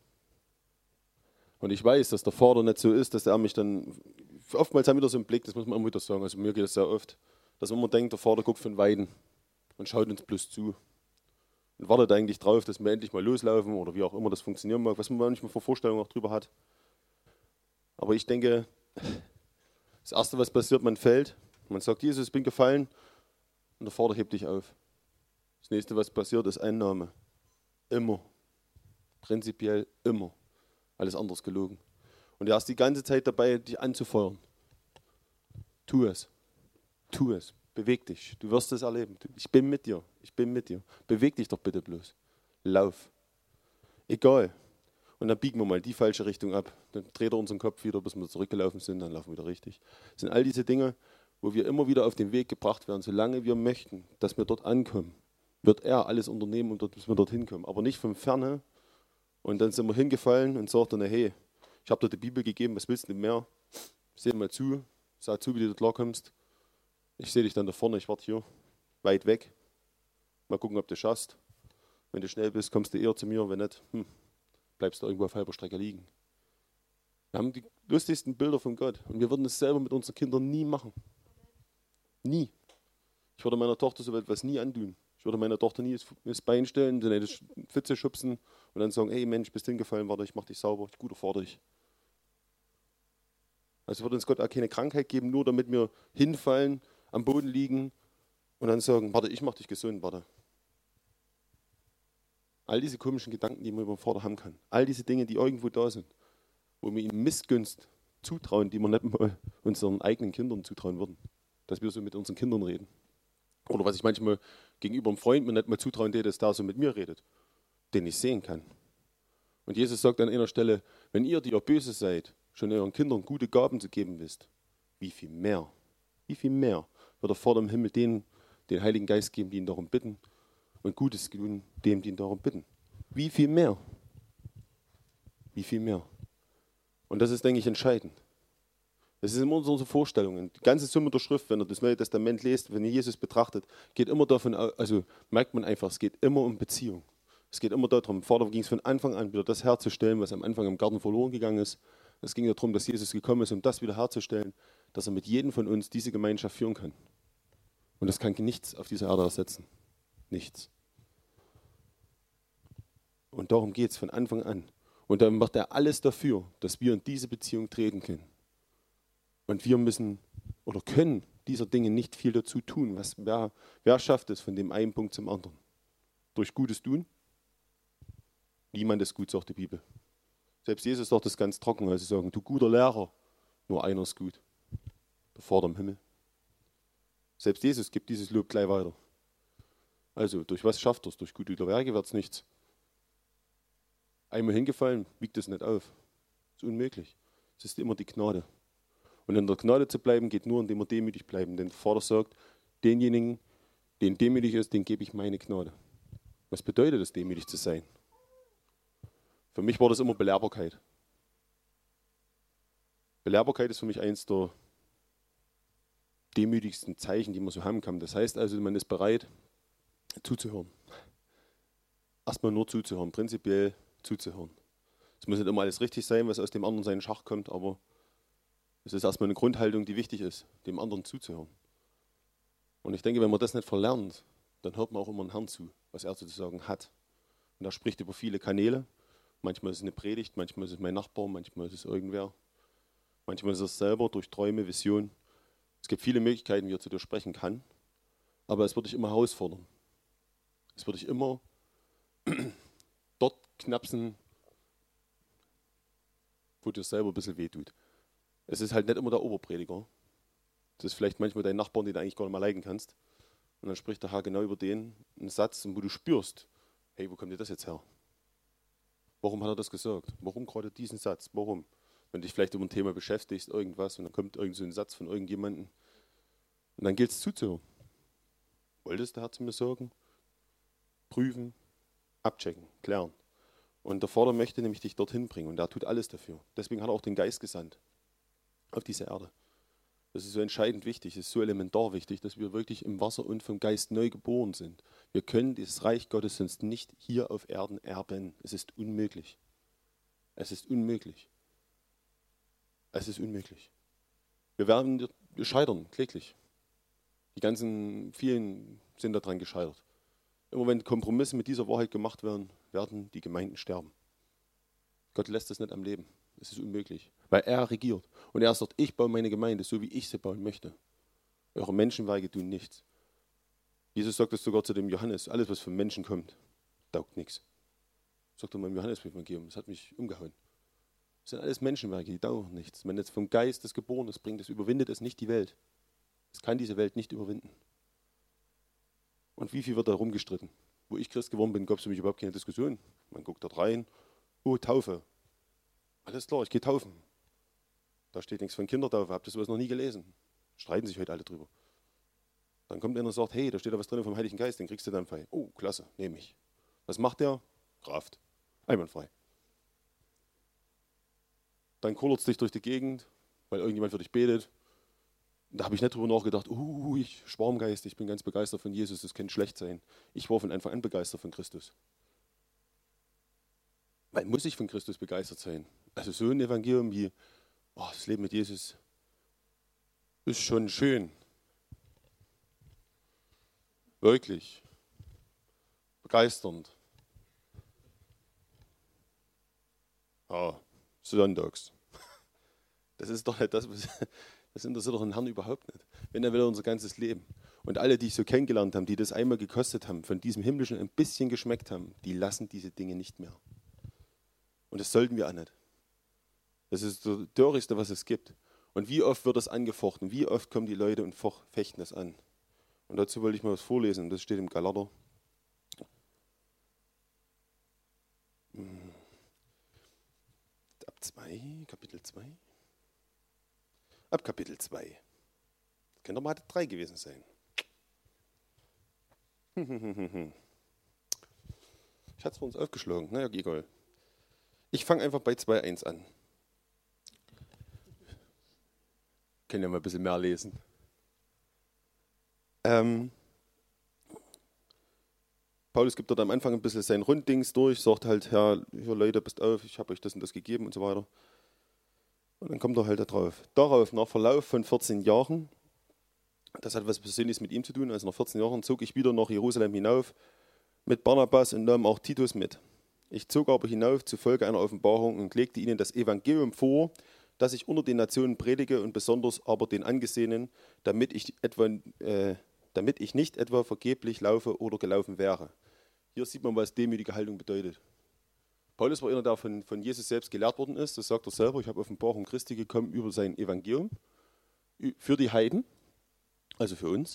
Und ich weiß, dass der Vater nicht so ist, dass er mich dann, oftmals haben wir das im Blick, das muss man immer wieder sagen, also mir geht es sehr oft, dass man immer denkt, der Vater guckt von Weiden und schaut uns bloß zu. Und und wartet eigentlich drauf, dass wir endlich mal loslaufen oder wie auch immer das funktionieren mag, was man manchmal vor Vorstellungen auch drüber hat. Aber ich denke, das Erste, was passiert, man fällt, man sagt, Jesus, ich bin gefallen und der Vater hebt dich auf. Das Nächste, was passiert, ist Einnahme. Immer. Prinzipiell immer. Alles andere ist gelogen. Und er ist die ganze Zeit dabei, dich anzufeuern. Tu es. Tu es. Beweg dich. Du wirst es erleben. Ich bin mit dir. Ich bin mit dir. Beweg dich doch bitte bloß. Lauf. Egal. Und dann biegen wir mal die falsche Richtung ab. Dann dreht er unseren Kopf wieder, bis wir zurückgelaufen sind. Dann laufen wir wieder richtig. Das sind all diese Dinge, wo wir immer wieder auf den Weg gebracht werden. Solange wir möchten, dass wir dort ankommen, wird er alles unternehmen, um dort, bis wir dorthin kommen. Aber nicht von Ferne. Und dann sind wir hingefallen und sagten, na hey, ich habe dir die Bibel gegeben, was willst du denn mehr? Seh mal zu, sag zu, wie du dort klarkommst. Ich sehe dich dann da vorne, ich warte hier, weit weg. Mal gucken, ob du schaffst. Wenn du schnell bist, kommst du eher zu mir, wenn nicht, hm, bleibst du irgendwo auf halber Strecke liegen. Wir haben die lustigsten Bilder von Gott und wir würden es selber mit unseren Kindern nie machen. Nie. Ich würde meiner Tochter so etwas nie antun. Ich würde meiner Tochter nie das Bein stellen, dann eine Pfütze schubsen und dann sagen, hey Mensch, bist hingefallen, warte, ich mach dich sauber, ich guter vor dich. Also wird uns Gott auch keine Krankheit geben, nur damit wir hinfallen, am Boden liegen und dann sagen, warte, ich mach dich gesund, warte. All diese komischen Gedanken, die man über den Vater haben kann, all diese Dinge, die irgendwo da sind, wo wir ihm Missgunst zutrauen, die wir nicht mal unseren eigenen Kindern zutrauen würden, dass wir so mit unseren Kindern reden. Oder was ich manchmal gegenüber einem Freund mir nicht mal zutrauen, der das da so mit mir redet, den ich sehen kann. Und Jesus sagt an einer Stelle, wenn ihr, die ihr böse seid, schon euren Kindern gute Gaben zu geben wisst, wie viel mehr, wie viel mehr wird der Vater im Himmel denen den Heiligen Geist geben, die ihn darum bitten und Gutes tun, dem, die ihn darum bitten. Wie viel mehr? Wie viel mehr? Und das ist, denke ich, entscheidend. Das ist immer unsere Vorstellungen. Die ganze Summe der Schrift, wenn ihr das Neue Testament lest, wenn ihr Jesus betrachtet, geht immer davon aus, also merkt man einfach, es geht immer um Beziehung. Es geht immer darum, Vater ging es von Anfang an wieder das herzustellen, was am Anfang im Garten verloren gegangen ist. Es ging darum, dass Jesus gekommen ist, um das wieder herzustellen, dass er mit jedem von uns diese Gemeinschaft führen kann. Und das kann nichts auf dieser Erde ersetzen. Nichts. Und darum geht es von Anfang an. Und dann macht er alles dafür, dass wir in diese Beziehung treten können. Und wir müssen oder können dieser Dinge nicht viel dazu tun. Was, wer, wer schafft es von dem einen Punkt zum anderen? Durch gutes Tun? Niemand ist gut, sagt die Bibel. Selbst Jesus sagt das ganz trocken, als sie sagen, du guter Lehrer, nur einer ist gut. Der Vater im Himmel. Selbst Jesus gibt dieses Lob gleich weiter. Also, durch was schafft er es? Durch gute Werke wird es nichts. Einmal hingefallen, wiegt es nicht auf. Das ist unmöglich. Es ist immer die Gnade. Und in der Gnade zu bleiben, geht nur, indem wir demütig bleiben. Denn der Vater sagt, denjenigen, den demütig ist, den gebe ich meine Gnade. Was bedeutet es, demütig zu sein? Für mich war das immer Belehrbarkeit. Belehrbarkeit ist für mich eins der demütigsten Zeichen, die man so haben kann. Das heißt also, man ist bereit, zuzuhören. Erstmal nur zuzuhören, prinzipiell zuzuhören. Es muss nicht immer alles richtig sein, was aus dem anderen seinen Schach kommt, aber es ist erstmal eine Grundhaltung, die wichtig ist, dem anderen zuzuhören. Und ich denke, wenn man das nicht verlernt, dann hört man auch immer einen Herrn zu, was er zu sagen hat. Und er spricht über viele Kanäle. Manchmal ist es eine Predigt, manchmal ist es mein Nachbar, manchmal ist es irgendwer. Manchmal ist es selber durch Träume, Visionen. Es gibt viele Möglichkeiten, wie er zu dir sprechen kann, aber es wird dich immer herausfordern. Es wird dich immer dort knapsen, wo dir selber ein bisschen wehtut. Es ist halt nicht immer der Oberprediger. Das ist vielleicht manchmal dein Nachbarn, den du eigentlich gar nicht mehr leiden kannst. Und dann spricht der Herr genau über den einen Satz, wo du spürst, hey, wo kommt dir das jetzt her? Warum hat er das gesagt? Warum gerade diesen Satz? Warum? Wenn du dich vielleicht über ein Thema beschäftigst, irgendwas, und dann kommt irgend so ein Satz von irgendjemandem. Und dann gilt es zuzuhören. Wollte es der Herr zu mir sagen? Prüfen, abchecken, klären. Und der Vater möchte nämlich dich dorthin bringen und er tut alles dafür. Deswegen hat er auch den Geist gesandt auf diese Erde. Das ist so entscheidend wichtig, es ist so elementar wichtig, dass wir wirklich im Wasser und vom Geist neu geboren sind. Wir können dieses Reich Gottes sonst nicht hier auf Erden erben. Es ist unmöglich. Es ist unmöglich. Es ist unmöglich. Wir werden, wir scheitern kläglich. Die ganzen vielen sind daran gescheitert. Immer wenn Kompromisse mit dieser Wahrheit gemacht werden, werden die Gemeinden sterben. Gott lässt das nicht am Leben. Es ist unmöglich, weil er regiert. Und er sagt, ich baue meine Gemeinde so, wie ich sie bauen möchte. Eure Menschenwerke tun nichts. Jesus sagt das sogar zu dem Johannes, alles was von Menschen kommt, taugt nichts. Sagt er mal im Johannesevangelium, das hat mich umgehauen. Das sind alles Menschenwerke, die taugen nichts. Wenn jetzt vom Geist das geboren ist, bringt es, überwindet es nicht die Welt. Es kann diese Welt nicht überwinden. Und wie viel wird da rumgestritten? Wo ich Christ geworden bin, gab es für mich überhaupt keine Diskussion. Man guckt dort rein, oh, Taufe. Alles klar, ich gehe taufen. Da steht nichts von Kindertaufe, habt ihr sowas noch nie gelesen? Streiten sich heute alle drüber. Dann kommt einer und sagt, hey, da steht da was drin vom Heiligen Geist, den kriegst du dann frei. Oh, klasse, nehme ich. Was macht der? Kraft. Einwandfrei. Dann kullert es dich durch die Gegend, weil irgendjemand für dich betet. Da habe ich nicht drüber nachgedacht, uh, ich Schwarmgeist, ich bin ganz begeistert von Jesus, das kann schlecht sein. Ich war von Anfang an begeistert von Christus. Weil muss ich von Christus begeistert sein? Also so ein Evangelium wie, oh, das Leben mit Jesus ist schon schön. Wirklich. Begeisternd. Ja, sonntags. Das ist doch nicht das, was, das interessiert doch den Herrn überhaupt nicht. Wenn er will unser ganzes Leben. Und alle, die ich so kennengelernt habe, die das einmal gekostet haben, von diesem Himmlischen ein bisschen geschmeckt haben, die lassen diese Dinge nicht mehr. Und das sollten wir auch nicht. Das ist das Törichtste, was es gibt. Und wie oft wird das angefochten? Wie oft kommen die Leute und fechten das an? Und dazu wollte ich mal was vorlesen. Das steht im Galater. Ab zwei, Kapitel zwei. Ab Kapitel zwei. Das könnte doch mal drei gewesen sein. Ich hatte es für uns aufgeschlagen. Naja, egal. Ich fange einfach bei zwei eins an. Können ja mal ein bisschen mehr lesen. Ähm, Paulus gibt dort am Anfang ein bisschen sein Runddings durch, sagt halt, Herr, hier Leute, passt auf, ich habe euch das und das gegeben und so weiter. Und dann kommt er halt da drauf. Darauf, nach Verlauf von vierzehn Jahren, das hat was Persönliches mit ihm zu tun, also nach vierzehn Jahren zog ich wieder nach Jerusalem hinauf mit Barnabas und nahm auch Titus mit. Ich zog aber hinauf zufolge einer Offenbarung und legte ihnen das Evangelium vor, das ich unter den Nationen predige und besonders aber den Angesehenen, damit ich, etwa, äh, damit ich nicht etwa vergeblich laufe oder gelaufen wäre. Hier sieht man, was demütige Haltung bedeutet. Paulus war einer, der von, von Jesus selbst gelehrt worden ist. Das sagt er selber. Ich habe Offenbarung Christi bekommen über sein Evangelium für die Heiden, also für uns.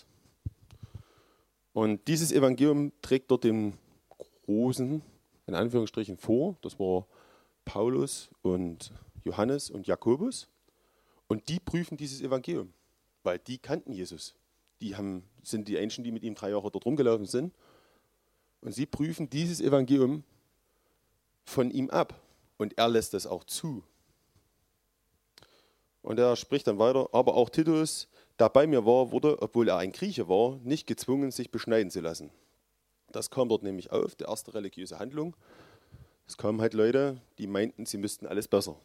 Und dieses Evangelium trägt dort den Großen, in Anführungsstrichen, vor. Das war Paulus und Johannes und Jakobus. Und die prüfen dieses Evangelium, weil die kannten Jesus. Die haben, sind die Menschen, die mit ihm drei Jahre dort rumgelaufen sind. Und sie prüfen dieses Evangelium von ihm ab. Und er lässt das auch zu. Und er spricht dann weiter, aber auch Titus, der bei mir war, wurde, obwohl er ein Grieche war, nicht gezwungen, sich beschneiden zu lassen. Das kam dort nämlich auf, die erste religiöse Handlung. Es kamen halt Leute, die meinten, sie müssten alles besser.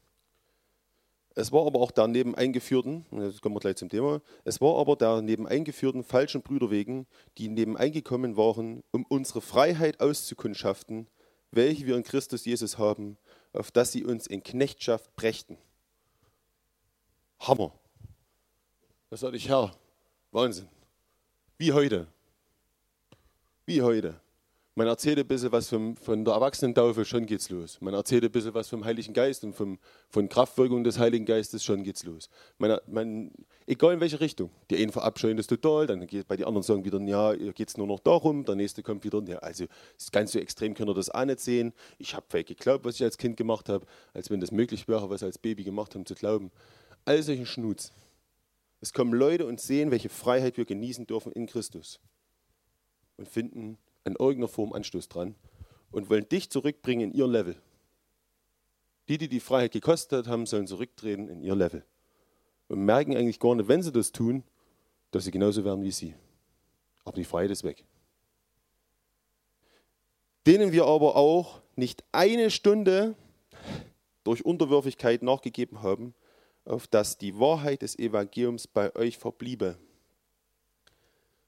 Es war aber auch der neben eingeführten, jetzt kommen wir gleich zum Thema, es war aber der neben eingeführten falschen Brüder wegen, die neben eingekommen waren, um unsere Freiheit auszukundschaften, welche wir in Christus Jesus haben, auf dass sie uns in Knechtschaft brächten. Hammer. Da sagte ich, Herr, Wahnsinn. Wie heute. Wie heute. Man erzählt ein bisschen was vom, von der Erwachsenentaufe, schon geht's los. Man erzählt ein bisschen was vom Heiligen Geist und vom, von Kraftwirkung des Heiligen Geistes, schon geht's los. Man, man, egal in welche Richtung. Die einen verabscheuen das total, dann geht bei den anderen sagen wieder, ja, hier geht es nur noch darum, der nächste kommt wieder, ja, also ganz so extrem können wir das auch nicht sehen. Ich habe vielleicht geglaubt, was ich als Kind gemacht habe, als wenn das möglich wäre, was als Baby gemacht haben, zu glauben. All solchen Schnutz. Es kommen Leute und sehen, welche Freiheit wir genießen dürfen in Christus. Und finden in irgendeiner Form Anstoß dran und wollen dich zurückbringen in ihr Level. Die, die die Freiheit gekostet haben, sollen zurücktreten in ihr Level. Und merken eigentlich gar nicht, wenn sie das tun, dass sie genauso werden wie sie. Aber die Freiheit ist weg. Denen wir aber auch nicht eine Stunde durch Unterwürfigkeit nachgegeben haben, auf dass die Wahrheit des Evangeliums bei euch verbliebe.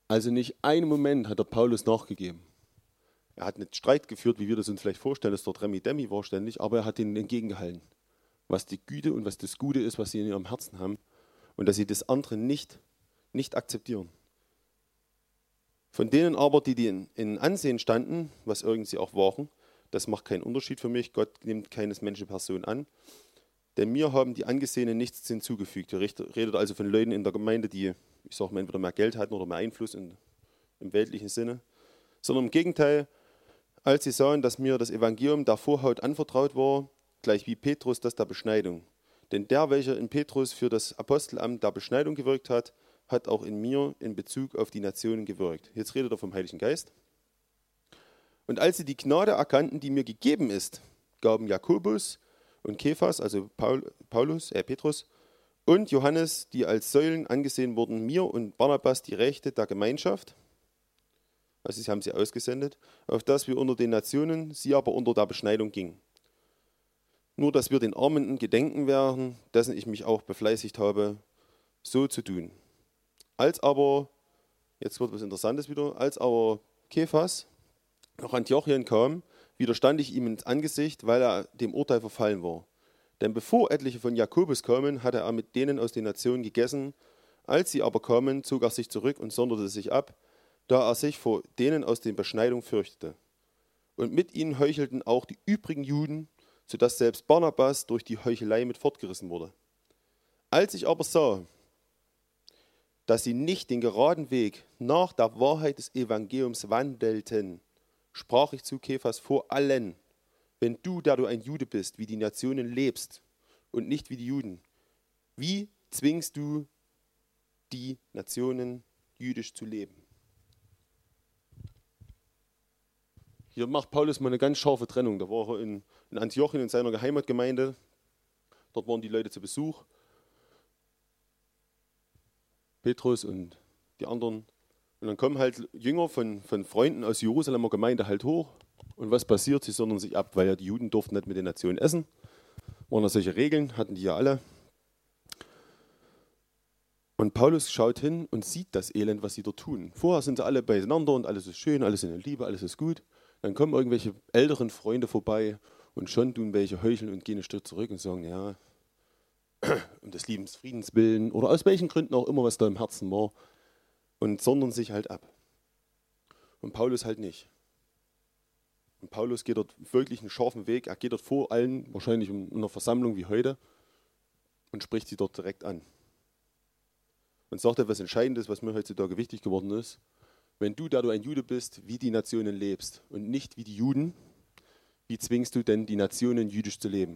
Also nicht einen Moment hat der Paulus nachgegeben. Er hat nicht Streit geführt, wie wir das uns vielleicht vorstellen, dass dort Remi Demi war ständig, aber er hat ihnen entgegengehalten, was die Güte und was das Gute ist, was sie in ihrem Herzen haben und dass sie das andere nicht, nicht akzeptieren. Von denen aber, die, die in, in Ansehen standen, was irgendwie auch waren, das macht keinen Unterschied für mich, Gott nimmt keines Menschen Person an, denn mir haben die Angesehenen nichts hinzugefügt. Er redet also von Leuten in der Gemeinde, die, ich sage mal, entweder mehr Geld hatten oder mehr Einfluss in, im weltlichen Sinne, sondern im Gegenteil, als sie sahen, dass mir das Evangelium der Vorhaut anvertraut war, gleich wie Petrus das der Beschneidung. Denn der, welcher in Petrus für das Apostelamt der Beschneidung gewirkt hat, hat auch in mir in Bezug auf die Nationen gewirkt. Jetzt redet er vom Heiligen Geist. Und als sie die Gnade erkannten, die mir gegeben ist, gaben Jakobus und Kephas, also Paul, Paulus, äh Petrus, und Johannes, die als Säulen angesehen wurden, mir und Barnabas die Rechte der Gemeinschaft, also sie haben sie ausgesendet, auf dass wir unter den Nationen, sie aber unter der Beschneidung gingen. Nur, dass wir den Armen gedenken werden, dessen ich mich auch befleißigt habe, so zu tun. Als aber, jetzt wird was Interessantes wieder, als aber Kephas nach Antiochien kam, widerstand ich ihm ins Angesicht, weil er dem Urteil verfallen war. Denn bevor etliche von Jakobus kamen, hatte er mit denen aus den Nationen gegessen. Als sie aber kamen, zog er sich zurück und sonderte sich ab, da er sich vor denen aus der Beschneidung fürchtete. Und mit ihnen heuchelten auch die übrigen Juden, sodass selbst Barnabas durch die Heuchelei mit fortgerissen wurde. Als ich aber sah, dass sie nicht den geraden Weg nach der Wahrheit des Evangeliums wandelten, sprach ich zu Kephas vor allen: Wenn du, da du ein Jude bist, wie die Nationen lebst und nicht wie die Juden, wie zwingst du die Nationen, jüdisch zu leben? Hier macht Paulus mal eine ganz scharfe Trennung. Da war er in, in Antiochien in seiner Heimatgemeinde. Dort waren die Leute zu Besuch. Petrus und die anderen. Und dann kommen halt Jünger von, von Freunden aus Jerusalemer Gemeinde halt hoch. Und was passiert? Sie sondern sich ab, weil ja die Juden durften nicht mit den Nationen essen. Waren da solche Regeln, hatten die ja alle. Und Paulus schaut hin und sieht das Elend, was sie dort tun. Vorher sind sie alle beieinander und alles ist schön, alles ist in Liebe, alles ist gut. Dann kommen irgendwelche älteren Freunde vorbei und schon tun welche heucheln und gehen einen Schritt zurück und sagen, ja, um des Liebens, Friedens willen oder aus welchen Gründen auch immer, was da im Herzen war, und sondern sich halt ab. Und Paulus halt nicht. Und Paulus geht dort wirklich einen scharfen Weg. Er geht dort vor allen, wahrscheinlich in einer Versammlung wie heute, und spricht sie dort direkt an. Und sagt etwas Entscheidendes, was mir heutzutage wichtig geworden ist. Wenn du, da du ein Jude bist, wie die Nationen lebst und nicht wie die Juden, wie zwingst du denn die Nationen, jüdisch zu leben?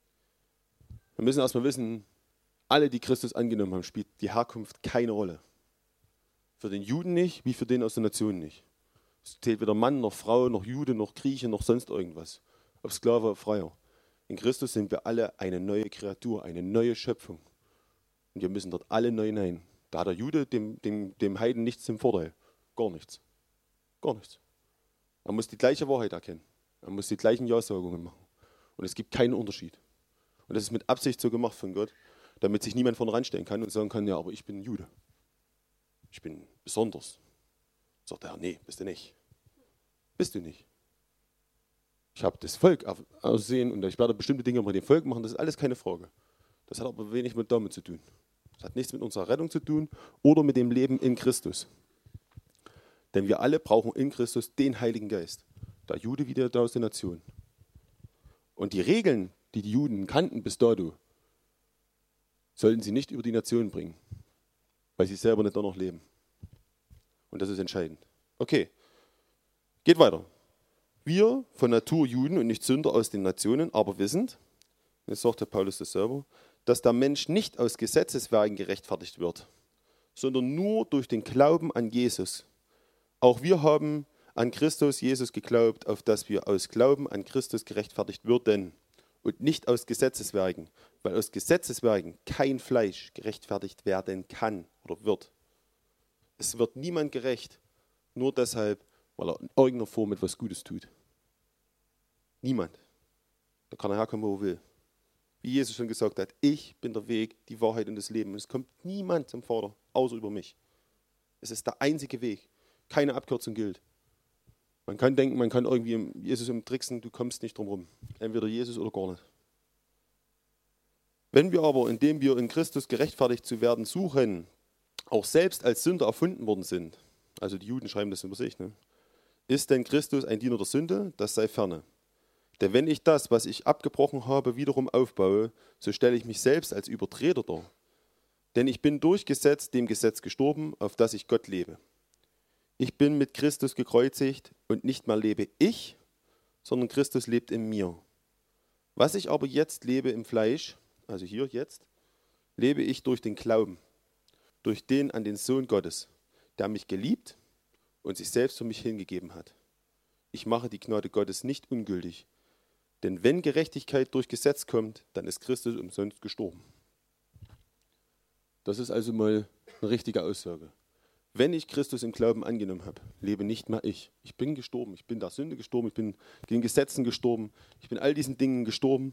Wir müssen erstmal wissen, alle, die Christus angenommen haben, spielt die Herkunft keine Rolle. Für den Juden nicht, wie für den aus der Nation nicht. Es zählt weder Mann, noch Frau, noch Jude, noch Grieche, noch sonst irgendwas. Ob Sklave, ob Freier. In Christus sind wir alle eine neue Kreatur, eine neue Schöpfung. Und wir müssen dort alle neu hinein. Da hat der Jude dem, dem, dem Heiden nichts zum Vorteil. Gar nichts. Gar nichts. Er muss die gleiche Wahrheit erkennen. Er muss die gleichen Ja-Sagungen machen. Und es gibt keinen Unterschied. Und das ist mit Absicht so gemacht von Gott, damit sich niemand vorne ranstellen kann und sagen kann, ja, aber ich bin ein Jude. Ich bin besonders. Sagt er, nee, bist du nicht. Bist du nicht. Ich habe das Volk aussehen und ich werde bestimmte Dinge mit dem Volk machen, das ist alles keine Frage. Das hat aber wenig mit damit zu tun. Das hat nichts mit unserer Rettung zu tun oder mit dem Leben in Christus. Denn wir alle brauchen in Christus den Heiligen Geist. Der Jude wie der aus der Nation. Und die Regeln, die die Juden kannten bis dato, sollten sie nicht über die Nation bringen, weil sie selber nicht da noch leben. Und das ist entscheidend. Okay, geht weiter. Wir von Natur Juden und nicht Sünder aus den Nationen, aber wissend, jetzt sagt der Paulus das selber, dass der Mensch nicht aus Gesetzeswerken gerechtfertigt wird, sondern nur durch den Glauben an Jesus. Auch wir haben an Christus Jesus geglaubt, auf dass wir aus Glauben an Christus gerechtfertigt würden und nicht aus Gesetzeswerken, weil aus Gesetzeswerken kein Fleisch gerechtfertigt werden kann oder wird. Es wird niemand gerecht, nur deshalb, weil er in irgendeiner Form etwas Gutes tut. Niemand. Da kann er herkommen, wo er will. Wie Jesus schon gesagt hat, ich bin der Weg, die Wahrheit und das Leben. Und es kommt niemand zum Vater, außer über mich. Es ist der einzige Weg. Keine Abkürzung gilt. Man kann denken, man kann irgendwie Jesus umtricksen, du kommst nicht drum rum. Entweder Jesus oder gar nicht. Wenn wir aber, indem wir in Christus gerechtfertigt zu werden suchen, auch selbst als Sünder erfunden worden sind, also die Juden schreiben das über sich, ne? Ist denn Christus ein Diener der Sünde? Das sei ferne. Denn wenn ich das, was ich abgebrochen habe, wiederum aufbaue, so stelle ich mich selbst als Übertreter dar. Denn ich bin durch Gesetz dem Gesetz gestorben, auf das ich Gott lebe. Ich bin mit Christus gekreuzigt und nicht mehr lebe ich, sondern Christus lebt in mir. Was ich aber jetzt lebe im Fleisch, also hier jetzt, lebe ich durch den Glauben, durch den an den Sohn Gottes, der mich geliebt und sich selbst für mich hingegeben hat. Ich mache die Gnade Gottes nicht ungültig, denn wenn Gerechtigkeit durch Gesetz kommt, dann ist Christus umsonst gestorben. Das ist also mal eine richtige Aussage. Wenn ich Christus im Glauben angenommen habe, lebe nicht mehr ich. Ich bin gestorben, ich bin der Sünde gestorben, ich bin den Gesetzen gestorben, ich bin all diesen Dingen gestorben,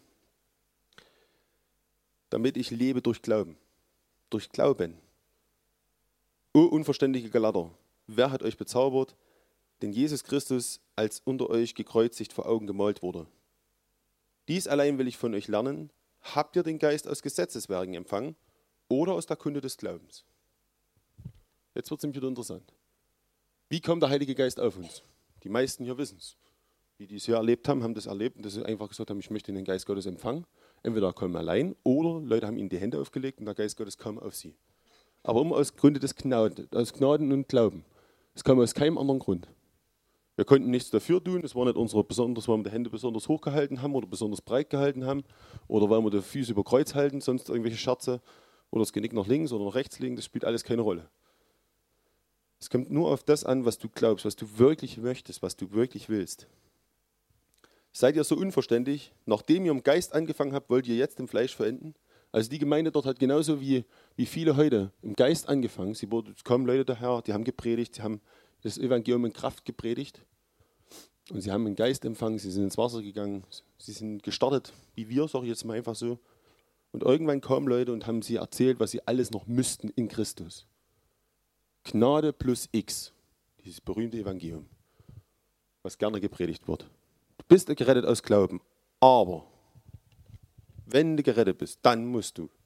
damit ich lebe durch Glauben. Durch Glauben. O unverständige Galater, wer hat euch bezaubert, denn Jesus Christus als unter euch gekreuzigt vor Augen gemalt wurde? Dies allein will ich von euch lernen. Habt ihr den Geist aus Gesetzeswerken empfangen oder aus der Kunde des Glaubens? Jetzt wird es nämlich wieder interessant. Wie kommt der Heilige Geist auf uns? Die meisten hier wissen es. Die, die es hier erlebt haben, haben das erlebt und dass sie einfach gesagt haben, ich möchte den Geist Gottes empfangen. Entweder kommen allein oder Leute haben ihnen die Hände aufgelegt und der Geist Gottes kam auf sie. Aber immer aus Gründe des Gnaden, aus Gnaden und Glauben. Es kam aus keinem anderen Grund. Wir konnten nichts dafür tun, es war nicht unsere besonders, weil wir die Hände besonders hoch gehalten haben oder besonders breit gehalten haben oder weil wir die Füße über Kreuz halten, sonst irgendwelche Scherze oder das Genick nach links oder nach rechts legen, das spielt alles keine Rolle. Es kommt nur auf das an, was du glaubst, was du wirklich möchtest, was du wirklich willst. Seid ihr so unverständlich? Nachdem ihr im Geist angefangen habt, wollt ihr jetzt im Fleisch verenden? Also die Gemeinde dort hat genauso wie, wie viele heute im Geist angefangen. Sie wurde, es kamen Leute daher, die haben gepredigt, sie haben das Evangelium in Kraft gepredigt. Und sie haben den Geist empfangen, sie sind ins Wasser gegangen, sie sind gestartet, wie wir, sage ich jetzt mal einfach so. Und irgendwann kamen Leute und haben sie erzählt, was sie alles noch müssten in Christus. Gnade plus X, dieses berühmte Evangelium, was gerne gepredigt wird. Du bist gerettet aus Glauben, aber wenn du gerettet bist, dann musst du.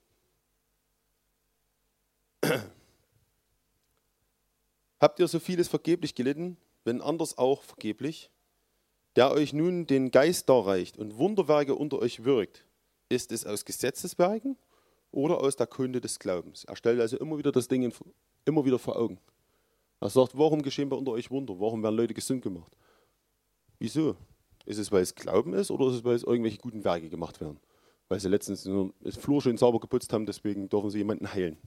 Habt ihr so vieles vergeblich gelitten, wenn anders auch vergeblich? Der euch nun den Geist darreicht und Wunderwerke unter euch wirkt, ist es aus Gesetzeswerken oder aus der Kunde des Glaubens? Er stellt also immer wieder das Ding in, immer wieder vor Augen. Er sagt, warum geschehen bei unter euch Wunder? Warum werden Leute gesund gemacht? Wieso? Ist es, weil es Glauben ist oder ist es, weil es irgendwelche guten Werke gemacht werden? Weil sie letztens den Flur schön sauber geputzt haben, deswegen dürfen sie jemanden heilen.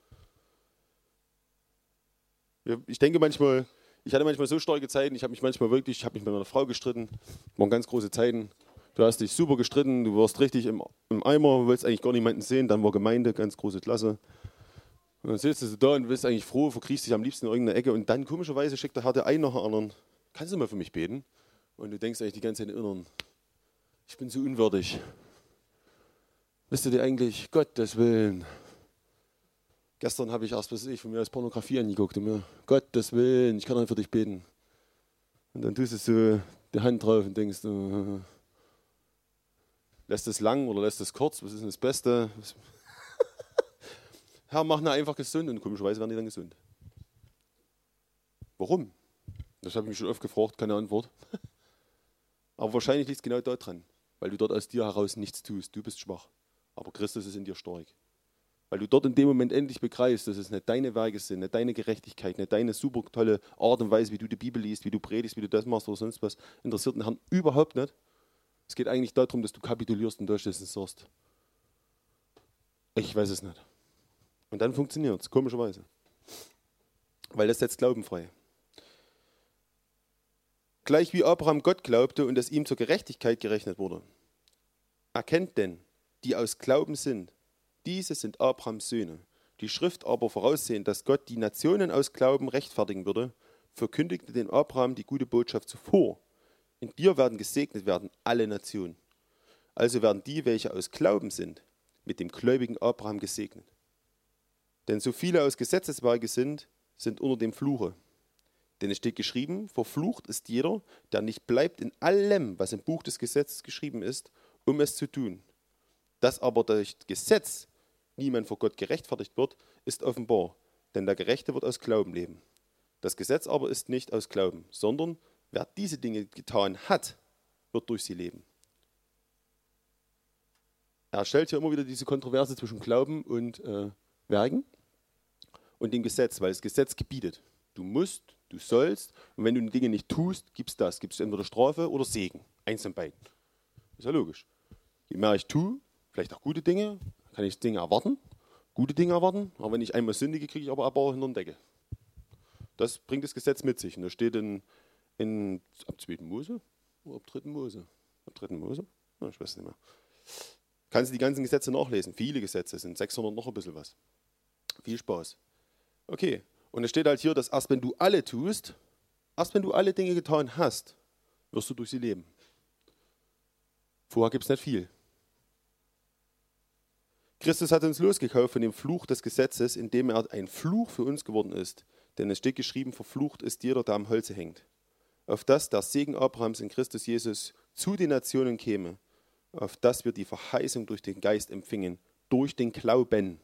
Ich denke manchmal, ich hatte manchmal so starke Zeiten, ich habe mich manchmal wirklich, ich habe mich mit meiner Frau gestritten, waren ganz große Zeiten. Du hast dich super gestritten, du warst richtig im, im Eimer, willst eigentlich gar niemanden sehen, dann war Gemeinde, ganz große Klasse. Und dann sitzt du da und bist eigentlich froh, verkriechst dich am liebsten in irgendeine Ecke und dann komischerweise schickt der Herr dir einen nach dem anderen, kannst du mal für mich beten? Und du denkst eigentlich die ganze Zeit im Inneren, ich bin so unwürdig. Wisst ihr eigentlich, Gottes Willen. Gestern habe ich erst, was weiß ich, von mir als Pornografie angeguckt und mir, Gottes Willen, ich kann doch für dich beten. Und dann tust du so die Hand drauf und denkst, uh, lässt es lang oder lässt es kurz, was ist denn das Beste? Herr, mach ihn einfach gesund und komischerweise werden die dann gesund. Warum? Das habe ich mich schon oft gefragt, keine Antwort. Aber wahrscheinlich liegt es genau dort dran, weil du dort aus dir heraus nichts tust. Du bist schwach, aber Christus ist in dir stark. Weil du dort in dem Moment endlich begreifst, dass es nicht deine Werke sind, nicht deine Gerechtigkeit, nicht deine super tolle Art und Weise, wie du die Bibel liest, wie du predigst, wie du das machst oder sonst was, interessiert den Herrn überhaupt nicht. Es geht eigentlich darum, dass du kapitulierst und durchstehst und sagst, ich weiß es nicht. Und dann funktioniert es, komischerweise. Weil das setzt Glauben frei. Gleich wie Abraham Gott glaubte und es ihm zur Gerechtigkeit gerechnet wurde. Erkennt denn, die aus Glauben sind, diese sind Abrahams Söhne. Die Schrift aber voraussehend, dass Gott die Nationen aus Glauben rechtfertigen würde, verkündigte den Abraham die gute Botschaft zuvor. In dir werden gesegnet werden alle Nationen. Also werden die, welche aus Glauben sind, mit dem gläubigen Abraham gesegnet. Denn so viele aus Gesetzeswerke sind, sind unter dem Fluche. Denn es steht geschrieben, verflucht ist jeder, der nicht bleibt in allem, was im Buch des Gesetzes geschrieben ist, um es zu tun. Dass aber durch Gesetz niemand vor Gott gerechtfertigt wird, ist offenbar. Denn der Gerechte wird aus Glauben leben. Das Gesetz aber ist nicht aus Glauben, sondern wer diese Dinge getan hat, wird durch sie leben. Er stellt hier immer wieder diese Kontroverse zwischen Glauben und äh, Werken und dem Gesetz, weil das Gesetz gebietet. Du musst, du sollst, und wenn du die Dinge nicht tust, gibst das. Gibst du entweder Strafe oder Segen. Eins von beiden. Ist ja logisch. Je mehr ich tue, vielleicht auch gute Dinge, kann ich Dinge erwarten, gute Dinge erwarten, aber wenn ich einmal sündige, kriege ich aber Abbau hinter den Deckel. Das bringt das Gesetz mit sich. Und das steht in, in ab zweiten Mose oder ab dritten Mose? Ab dritten Mose? Ja, ich weiß es nicht mehr. Kannst du die ganzen Gesetze nachlesen. Viele Gesetze, sind sechshundert noch ein bisschen was. Viel Spaß. Okay, und es steht halt hier, dass erst wenn du alle tust, erst wenn du alle Dinge getan hast, wirst du durch sie leben. Vorher gibt es nicht viel. Christus hat uns losgekauft von dem Fluch des Gesetzes, indem er ein Fluch für uns geworden ist. Denn es steht geschrieben, verflucht ist jeder, der am Holze hängt. Auf das der Segen Abrahams in Christus Jesus zu den Nationen käme, auf das wir die Verheißung durch den Geist empfingen, durch den Glauben.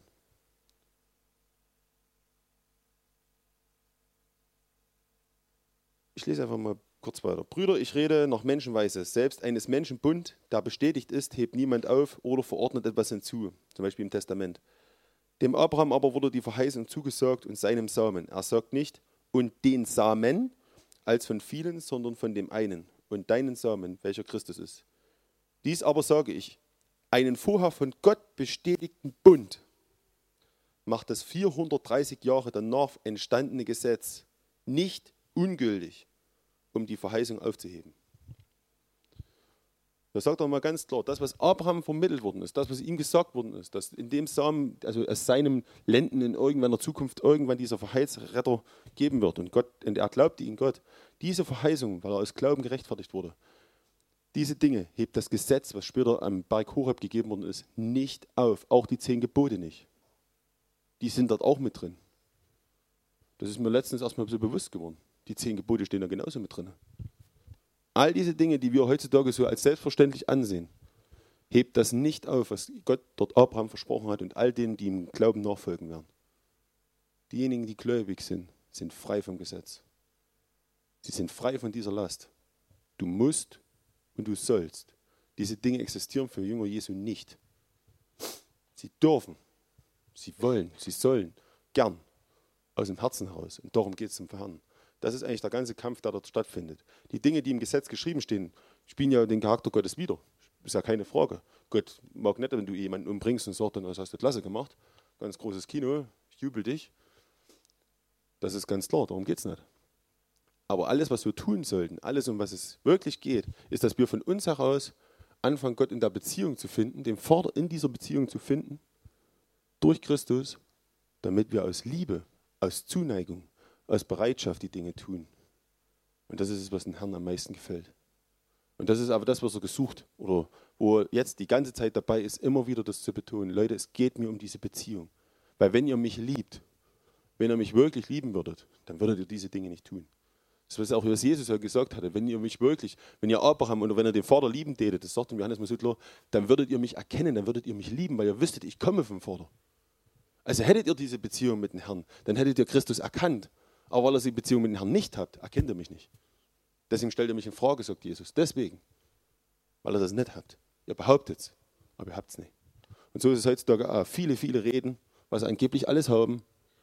Ich lese einfach mal kurz weiter. Brüder, ich rede nach Menschenweise. Selbst eines Menschen Bund, der bestätigt ist, hebt niemand auf oder verordnet etwas hinzu. Zum Beispiel im Testament. Dem Abraham aber wurde die Verheißung zugesagt und seinem Samen. Er sagt nicht, und den Samen, als von vielen, sondern von dem einen. Und deinen Samen, welcher Christus ist. Dies aber sage ich, einen vorher von Gott bestätigten Bund macht das vierhundertdreißig Jahre danach entstandene Gesetz nicht ungültig, um die Verheißung aufzuheben. Da sagt er mal ganz klar, das, was Abraham vermittelt worden ist, das, was ihm gesagt worden ist, dass in dem Samen, also aus seinem Lenden in irgendeiner Zukunft irgendwann dieser Verheißretter geben wird und Gott, und er glaubte ihn Gott, diese Verheißung, weil er aus Glauben gerechtfertigt wurde, diese Dinge hebt das Gesetz, was später am Berg Horeb gegeben worden ist, nicht auf. Auch die zehn Gebote nicht. Die sind dort auch mit drin. Das ist mir letztens erstmal so bewusst geworden. Die zehn Gebote stehen da genauso mit drin. All diese Dinge, die wir heutzutage so als selbstverständlich ansehen, hebt das nicht auf, was Gott dort Abraham versprochen hat und all denen, die im Glauben nachfolgen werden. Diejenigen, die gläubig sind, sind frei vom Gesetz. Sie sind frei von dieser Last. Du musst und du sollst. Diese Dinge existieren für Jünger Jesu nicht. Sie dürfen, sie wollen, sie sollen, gern, aus dem Herzen heraus. Und darum geht es zum Herrn. Das ist eigentlich der ganze Kampf, der dort stattfindet. Die Dinge, die im Gesetz geschrieben stehen, spielen ja den Charakter Gottes wider. Ist ja keine Frage. Gott mag nicht, wenn du jemanden umbringst und sagt, dann das hast du klasse gemacht. Ganz großes Kino, ich jubel dich. Das ist ganz klar, darum geht es nicht. Aber alles, was wir tun sollten, alles, um was es wirklich geht, ist, dass wir von uns heraus anfangen, Gott in der Beziehung zu finden, den Vater in dieser Beziehung zu finden, durch Christus, damit wir aus Liebe, aus Zuneigung, aus Bereitschaft die Dinge tun. Und das ist es, was dem Herrn am meisten gefällt. Und das ist aber das, was er gesucht, oder wo er jetzt die ganze Zeit dabei ist, immer wieder das zu betonen. Leute, es geht mir um diese Beziehung. Weil wenn ihr mich liebt, wenn ihr mich wirklich lieben würdet, dann würdet ihr diese Dinge nicht tun. Das ist auch, was Jesus ja gesagt hatte, wenn ihr mich wirklich, wenn ihr Abraham oder wenn ihr den Vater lieben tätet, das sagt ihm Johannes mal so klar, dann würdet ihr mich erkennen, dann würdet ihr mich lieben, weil ihr wüsstet, ich komme vom Vater. Also hättet ihr diese Beziehung mit dem Herrn, dann hättet ihr Christus erkannt. Aber weil ihr die Beziehung mit dem Herrn nicht habt, erkennt ihr mich nicht. Deswegen stellt ihr mich in Frage, sagt Jesus. Deswegen. Weil ihr das nicht habt. Ihr behauptet es, aber ihr habt es nicht. Und so ist es heutzutage auch. Viele, viele reden, was sie angeblich alles haben,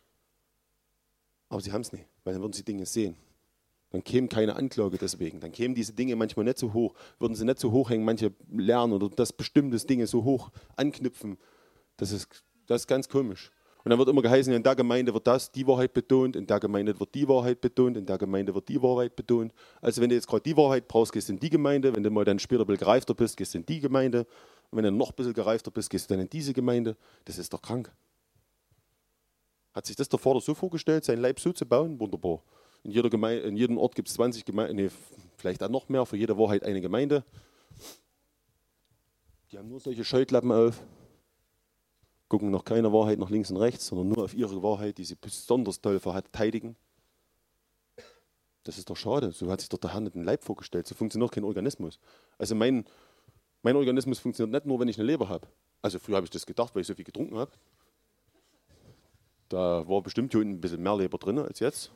aber sie haben es nicht, weil dann würden sie Dinge sehen. Dann käme keine Anklage deswegen. Dann kämen diese Dinge manchmal nicht so hoch, würden sie nicht so hoch hängen, manche lernen oder das bestimmte Dinge so hoch anknüpfen. Das ist, das ist ganz komisch. Und dann wird immer geheißen, in der Gemeinde wird das, die Wahrheit betont, in der Gemeinde wird die Wahrheit betont, in der Gemeinde wird die Wahrheit betont. Also wenn du jetzt gerade die Wahrheit brauchst, gehst du in die Gemeinde, wenn du mal dann später ein bisschen gereifter bist, gehst du in die Gemeinde. Und wenn du noch ein bisschen gereifter bist, gehst du dann in diese Gemeinde. Das ist doch krank. Hat sich das der Vater so vorgestellt, sein Leib so zu bauen? Wunderbar. In, jeder Gemeinde, in jedem Ort gibt es zwanzig Gemeinden, nee, vielleicht auch noch mehr, für jede Wahrheit eine Gemeinde. Die haben nur solche Scheuklappen auf. gucken nach keiner Wahrheit nach links und rechts, sondern nur auf ihre Wahrheit, die sie besonders toll verteidigen. Das ist doch schade. So hat sich doch der Herr nicht den Leib vorgestellt. So funktioniert kein Organismus. Also mein, mein Organismus funktioniert nicht nur, wenn ich eine Leber habe. Also früher habe ich das gedacht, weil ich so viel getrunken habe. Da war bestimmt hier unten ein bisschen mehr Leber drin als jetzt.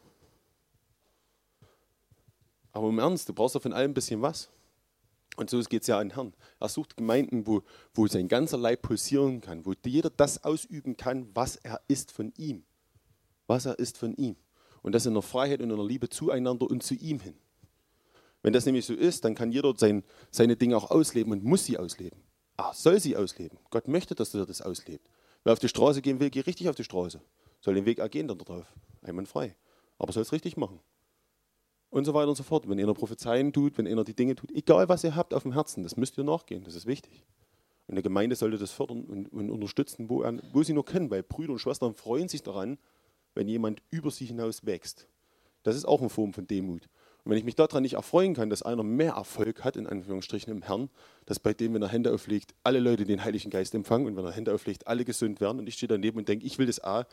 Aber im Ernst, du brauchst doch von allem ein bisschen was. Und so geht es ja an den Herrn. Er sucht Gemeinden, wo, wo sein ganzer Leib pulsieren kann, wo jeder das ausüben kann, was er ist von ihm. Was er ist von ihm. Und das in der Freiheit und in der Liebe zueinander und zu ihm hin. Wenn das nämlich so ist, dann kann jeder sein, seine Dinge auch ausleben und muss sie ausleben. Er soll sie ausleben. Gott möchte, dass er das auslebt. Wer auf die Straße gehen will, geht richtig auf die Straße. Soll den Weg ergehen dann darauf. Einwandfrei. Aber soll es richtig machen. Und so weiter und so fort. Wenn einer Prophezeien tut, wenn einer die Dinge tut, egal was ihr habt auf dem Herzen, das müsst ihr nachgehen. Das ist wichtig. Und eine Gemeinde sollte das fördern und, und unterstützen, wo, er, wo sie nur können. Weil Brüder und Schwestern freuen sich daran, wenn jemand über sie hinaus wächst. Das ist auch eine Form von Demut. Und wenn ich mich daran nicht erfreuen kann, dass einer mehr Erfolg hat, in Anführungsstrichen im Herrn, dass bei dem, wenn er Hände auflegt, alle Leute den Heiligen Geist empfangen und wenn er Hände auflegt, alle gesund werden und ich stehe daneben und denke, ich will das auch.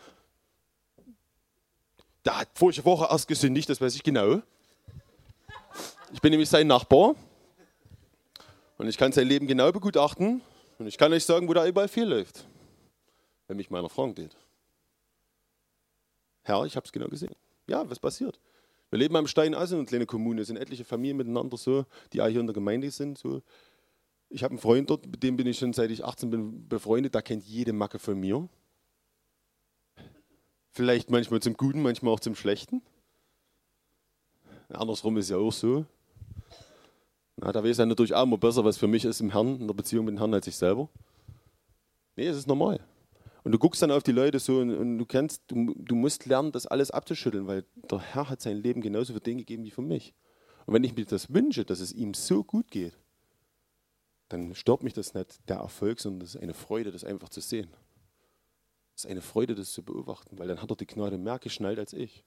Der hat vorige Woche erst gesündigt, das weiß ich genau. Ich bin nämlich sein Nachbar und ich kann sein Leben genau begutachten und ich kann euch sagen, wo da überall viel läuft, wenn mich meiner fragen geht. Herr, ich habe es genau gesehen. Ja, was passiert? Wir leben am Stein, also eine kleine Kommune, es sind etliche Familien miteinander so, die auch hier in der Gemeinde sind. So. Ich habe einen Freund dort, mit dem bin ich schon seit ich achtzehn bin befreundet, der kennt jede Macke von mir. Vielleicht manchmal zum Guten, manchmal auch zum Schlechten. Andersrum ist ja auch so. Na, da weiß er natürlich auch immer besser, was für mich ist im Herrn, in der Beziehung mit dem Herrn, als ich selber. Nee, es ist normal. Und du guckst dann auf die Leute so und, und du kennst, du, du musst lernen, das alles abzuschütteln, weil der Herr hat sein Leben genauso für den gegeben wie für mich. Und wenn ich mir das wünsche, dass es ihm so gut geht, dann stört mich das nicht der Erfolg, sondern das ist eine Freude, das einfach zu sehen. Das ist eine Freude, das zu beobachten, weil dann hat er die Gnade mehr geschnallt als ich.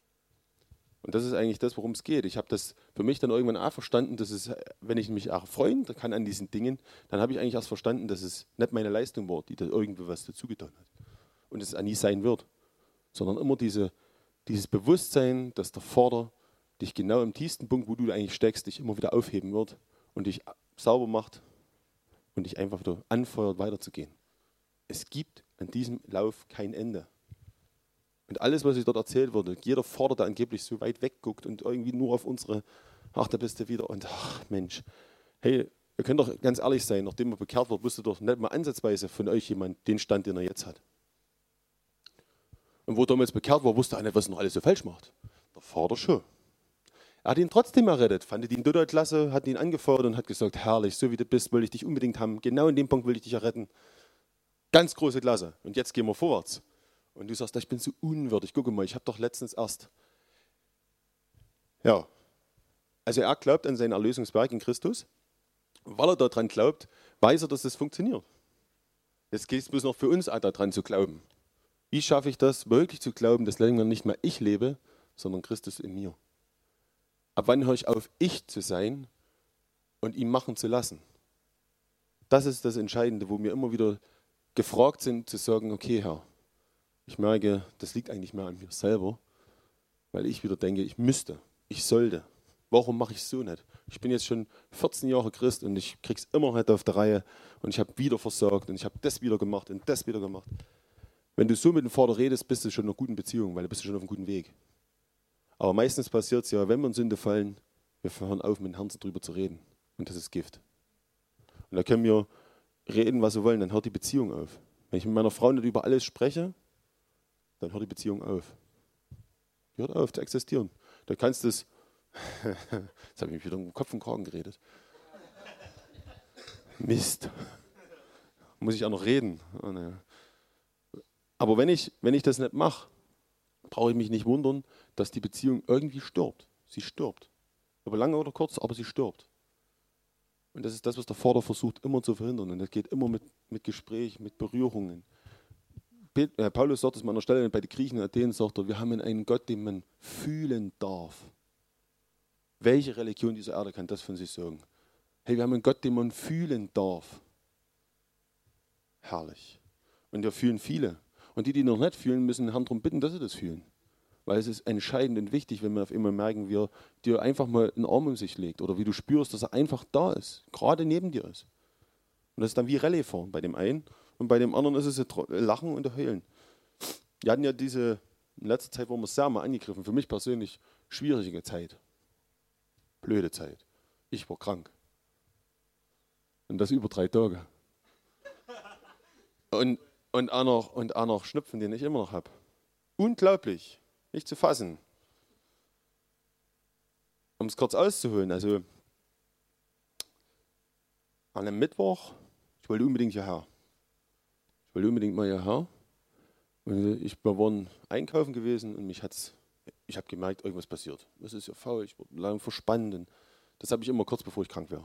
Und das ist eigentlich das, worum es geht. Ich habe das für mich dann irgendwann auch verstanden, dass es, wenn ich mich erfreuen kann an diesen Dingen, dann habe ich eigentlich erst verstanden, dass es nicht meine Leistung war, die da irgendwie was dazugetan hat. Und es auch nie sein wird. Sondern immer diese, dieses Bewusstsein, dass der Vater dich genau im tiefsten Punkt, wo du eigentlich steckst, dich immer wieder aufheben wird und dich sauber macht und dich einfach wieder anfeuert, weiterzugehen. Es gibt an diesem Lauf kein Ende. Und alles, was ich dort erzählt wurde, jeder Vater, der angeblich so weit wegguckt und irgendwie nur auf unsere, ach, da bist du wieder und ach, Mensch, hey, ihr könnt doch ganz ehrlich sein, nachdem ihr bekehrt wird, wusste doch nicht mal ansatzweise von euch jemand den Stand, den er jetzt hat. Und wo damals bekehrt war, wusste er nicht, was er noch alles so falsch macht. Der Vater schon. Er hat ihn trotzdem errettet, fand ihn total klasse, hat ihn angefeuert und hat gesagt, herrlich, so wie du bist, will ich dich unbedingt haben. Genau in dem Punkt will ich dich erretten. Ganz große Klasse. Und jetzt gehen wir vorwärts. Und du sagst, ich bin so unwürdig. Guck mal, ich habe doch letztens erst. Ja. Also er glaubt an sein Erlösungswerk in Christus. Weil er daran glaubt, weiß er, dass das funktioniert. Jetzt geht es bloß noch für uns auch daran zu glauben. Wie schaffe ich das, wirklich zu glauben, dass länger nicht mehr ich lebe, sondern Christus in mir? Ab wann höre ich auf, ich zu sein und ihn machen zu lassen? Das ist das Entscheidende, wo wir immer wieder gefragt sind, zu sagen, okay, Herr, ich merke, das liegt eigentlich mehr an mir selber, weil ich wieder denke, ich müsste, ich sollte. Warum mache ich es so nicht? Ich bin jetzt schon vierzehn Jahre Christ und ich kriege es immer nicht auf der Reihe und ich habe wieder versagt und ich habe das wieder gemacht und das wieder gemacht. Wenn du so mit dem Vater redest, bist du schon in einer guten Beziehung, weil du bist schon auf einem guten Weg. Aber meistens passiert es ja, wenn wir in Sünde fallen, wir hören auf, mit dem Herrn darüber zu reden. Und das ist Gift. Und da können wir reden, was wir wollen, dann hört die Beziehung auf. Wenn ich mit meiner Frau nicht über alles spreche, dann hört die Beziehung auf. Die hört auf zu existieren. Da kannst du es, jetzt habe ich mich wieder um Kopf und Kragen geredet. Mist. Muss ich auch noch reden. Oh, ne. Aber wenn ich, wenn ich das nicht mache, brauche ich mich nicht wundern, dass die Beziehung irgendwie stirbt. Sie stirbt. Aber lange oder kurz, aber sie stirbt. Und das ist das, was der Vater versucht immer zu verhindern. Und das geht immer mit, mit Gespräch, mit Berührungen. Paulus sagt es mal an der Stelle, bei den Griechen in Athen sagt er, wir haben einen Gott, den man fühlen darf. Welche Religion dieser Erde kann das von sich sagen? Hey, wir haben einen Gott, den man fühlen darf. Herrlich. Und wir fühlen viele. Und die, die noch nicht fühlen, müssen den Herrn darum bitten, dass sie das fühlen. Weil es ist entscheidend und wichtig, wenn wir auf einmal merken, wie er dir einfach mal einen Arm um sich legt oder wie du spürst, dass er einfach da ist, gerade neben dir ist. Und das ist dann wie Rallye fahren bei dem einen und bei dem anderen ist es ein Lachen und ein Heulen. Wir hatten ja diese, in letzter Zeit wurden wir sehr mal angegriffen, für mich persönlich schwierige Zeit, blöde Zeit. Ich war krank. Und das über drei Tage. Und, und auch noch, und auch noch Schnupfen, den ich immer noch habe. Unglaublich. Nicht zu fassen. Um es kurz auszuholen, also an einem Mittwoch, ich wollte unbedingt hierher. Ich wollte unbedingt mal hierher. Und ich, wir waren einkaufen gewesen und mich hat's, ich habe gemerkt, irgendwas passiert. Das ist ja faul, ich wurde lang verspannt. Und das habe ich immer kurz bevor ich krank wäre.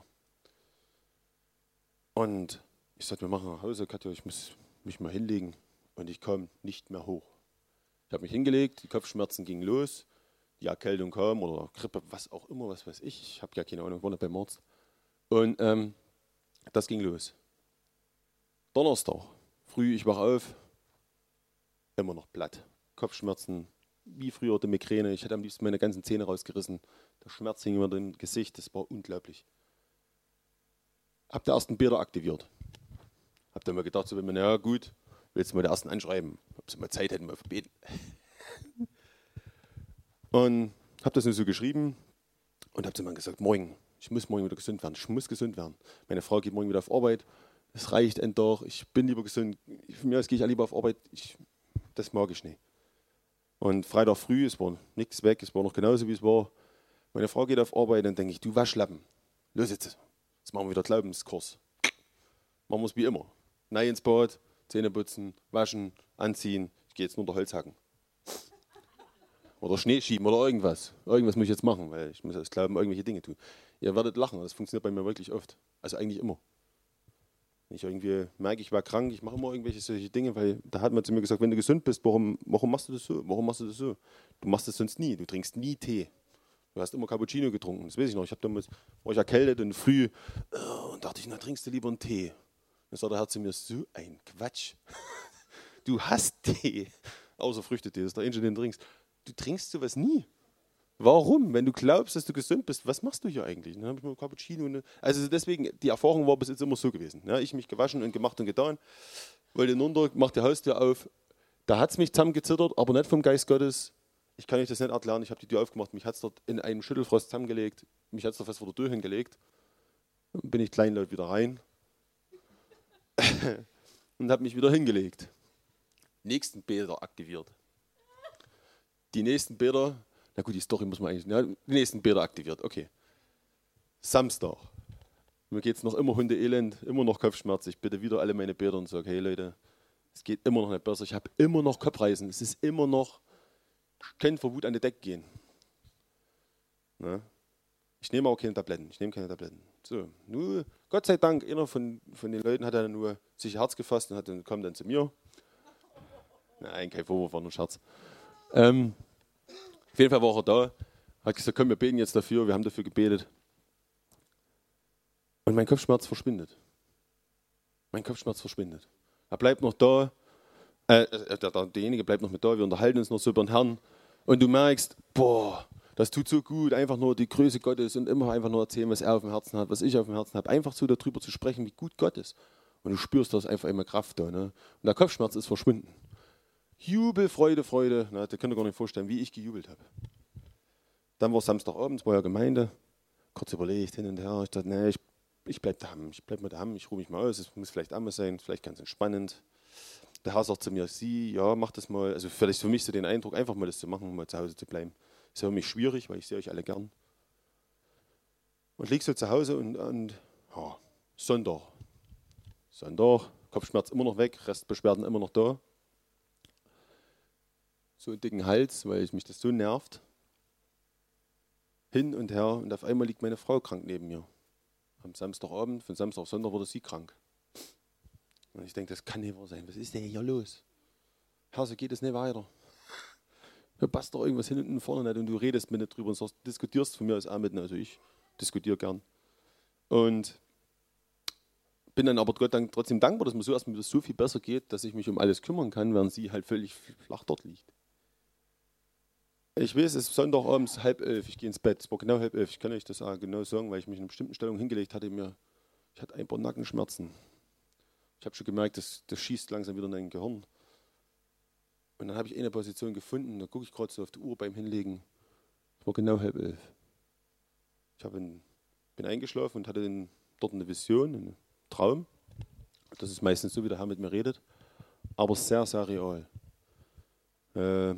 Und ich sagte, wir machen nach Hause, Katja, ich muss mich mal hinlegen. Und ich kam nicht mehr hoch. Ich habe mich hingelegt, die Kopfschmerzen gingen los, die Erkältung kam oder Grippe, was auch immer, was weiß ich. Ich habe ja keine Ahnung, war nicht beim Arzt. Und ähm, das ging los. Donnerstag, früh, ich wach auf, immer noch platt. Kopfschmerzen, wie früher die Migräne. Ich hätte am liebsten meine ganzen Zähne rausgerissen. Der Schmerz hing über dem Gesicht, das war unglaublich. Hab den ersten Beter aktiviert. Hab dann mal gedacht, so, wenn man, ja gut, willst du mal den ersten anschreiben, ob sie mal Zeit hätten, mal verbeten. Und hab das nur so geschrieben und hab zu ihm gesagt, morgen, ich muss morgen wieder gesund werden, ich muss gesund werden. Meine Frau geht morgen wieder auf Arbeit, es reicht endlich, ich bin lieber gesund, von mir aus gehe ich ja lieber auf Arbeit, ich, das mag ich nicht. Und Freitag früh, es war nichts weg, es war noch genauso, wie es war. Meine Frau geht auf Arbeit, dann denke ich, du Waschlappen, los jetzt, jetzt machen wir wieder Glaubenskurs. Machen wir es wie immer. Nein ins Bad, Zähne putzen, waschen, anziehen, ich gehe jetzt nur unter Holz hacken. Oder Schnee schieben oder irgendwas. Irgendwas muss ich jetzt machen, weil ich muss aus Glauben irgendwelche Dinge tun. Ihr werdet lachen, das funktioniert bei mir wirklich oft. Also eigentlich immer. Wenn ich irgendwie merke, ich war krank, ich mache immer irgendwelche solche Dinge, weil da hat man zu mir gesagt, wenn du gesund bist, warum, warum machst du das so? Warum machst du das so? Du machst das sonst nie, du trinkst nie Tee. Du hast immer Cappuccino getrunken, das weiß ich noch. Ich habe damals, war ich erkältet und früh und dachte ich, na trinkst du lieber einen Tee. Dann sagt der Herr zu mir, so ein Quatsch. Du hast Tee, außer Früchtetee, das ist der einzige, den du trinkst. Du trinkst sowas nie. Warum? Wenn du glaubst, dass du gesund bist, was machst du hier eigentlich? Dann habe ich mal Cappuccino. Also deswegen, die Erfahrung war bis jetzt immer so gewesen. Ja, ich mich gewaschen und gemacht und getan, wollte hinunter, mach die Haustür auf. Da hat es mich zusammengezittert, aber nicht vom Geist Gottes. Ich kann euch das nicht erklären. Ich habe die Tür aufgemacht, mich hat es dort in einen Schüttelfrost zusammengelegt, mich hat es da fast vor der Tür hingelegt. Dann bin ich kleinlaut wieder rein und habe mich wieder hingelegt. Nächsten Bäder aktiviert. Die nächsten Bäder, na gut, die Story muss man eigentlich, ja, die nächsten Bäder aktiviert, okay. Samstag. Mir geht es noch immer Hundeelend, immer noch Kopfschmerz. Ich bitte wieder alle meine Bäder und sage, hey Leute, es geht immer noch nicht besser. Ich habe immer noch Kopfreißen. Es ist immer noch, ich kann vor Wut an die Decke gehen. Na? Ich nehme auch keine Tabletten. Ich nehme keine Tabletten. So, nur, Gott sei Dank, einer von, von den Leuten hat dann nur sich Herz gefasst und hat dann, kommt dann zu mir. Nein, kein Vorwurf, war nur ein Scherz. Ähm, auf jeden Fall war er da, hat gesagt, komm, wir beten jetzt dafür, wir haben dafür gebetet. Und mein Kopfschmerz verschwindet. Mein Kopfschmerz verschwindet. Er bleibt noch da, äh, der, der, derjenige bleibt noch mit da, wir unterhalten uns noch so über den Herrn. Und du merkst, boah, das tut so gut, einfach nur die Größe Gottes und immer einfach nur erzählen, was er auf dem Herzen hat, was ich auf dem Herzen habe. Einfach so darüber zu sprechen, wie gut Gott ist. Und du spürst, da ist einfach immer Kraft da. Ne? Und der Kopfschmerz ist verschwunden. Jubel, Freude, Freude. Na, da könnt ihr gar nicht vorstellen, wie ich gejubelt habe. Dann war Samstagabend, war ja Gemeinde. Kurz überlegt, hin und her. Ich dachte, nee, ich, ich bleib daheim. Ich bleib mal daheim, ich ruhe mich mal aus. Es muss vielleicht anders sein, vielleicht ganz entspannend. Der Herr sagt zu mir, sie, ja, mach das mal. Also vielleicht für mich so den Eindruck, einfach mal das zu machen, mal zu Hause zu bleiben. Ist ja für mich schwierig, weil ich sehe euch alle gern. Und lieg so zu Hause und, und ja, Sonntag. Sonntag, Kopfschmerz immer noch weg, Restbeschwerden immer noch da. So einen dicken Hals, weil ich mich das so nervt. Hin und her und auf einmal liegt meine Frau krank neben mir. Am Samstagabend, von Samstag auf Sonntag wurde sie krank. Und ich denke, das kann nicht wahr sein. Was ist denn hier los? Herr, so geht es nicht weiter. Da passt doch irgendwas hinten und vorne nicht und du redest mit nicht drüber und sagst, diskutierst von mir aus auch mit. Also ich diskutiere gern. Und bin dann aber Gott dann trotzdem dankbar, dass mir so erstmal wieder so viel besser geht, dass ich mich um alles kümmern kann, während sie halt völlig flach dort liegt. Ich weiß, es ist Sonntagabends halb elf, ich gehe ins Bett, es war genau halb elf, ich kann euch das auch genau sagen, weil ich mich in einer bestimmten Stellung hingelegt hatte, mir, ich hatte ein paar Nackenschmerzen. Ich habe schon gemerkt, das, das schießt langsam wieder in dein Gehirn. Und dann habe ich eine Position gefunden, da gucke ich gerade so auf die Uhr beim Hinlegen, es war genau halb elf. Ich habe in, bin eingeschlafen und hatte den, dort eine Vision, einen Traum. Das ist meistens so, wie der Herr mit mir redet, aber sehr, sehr real. Äh,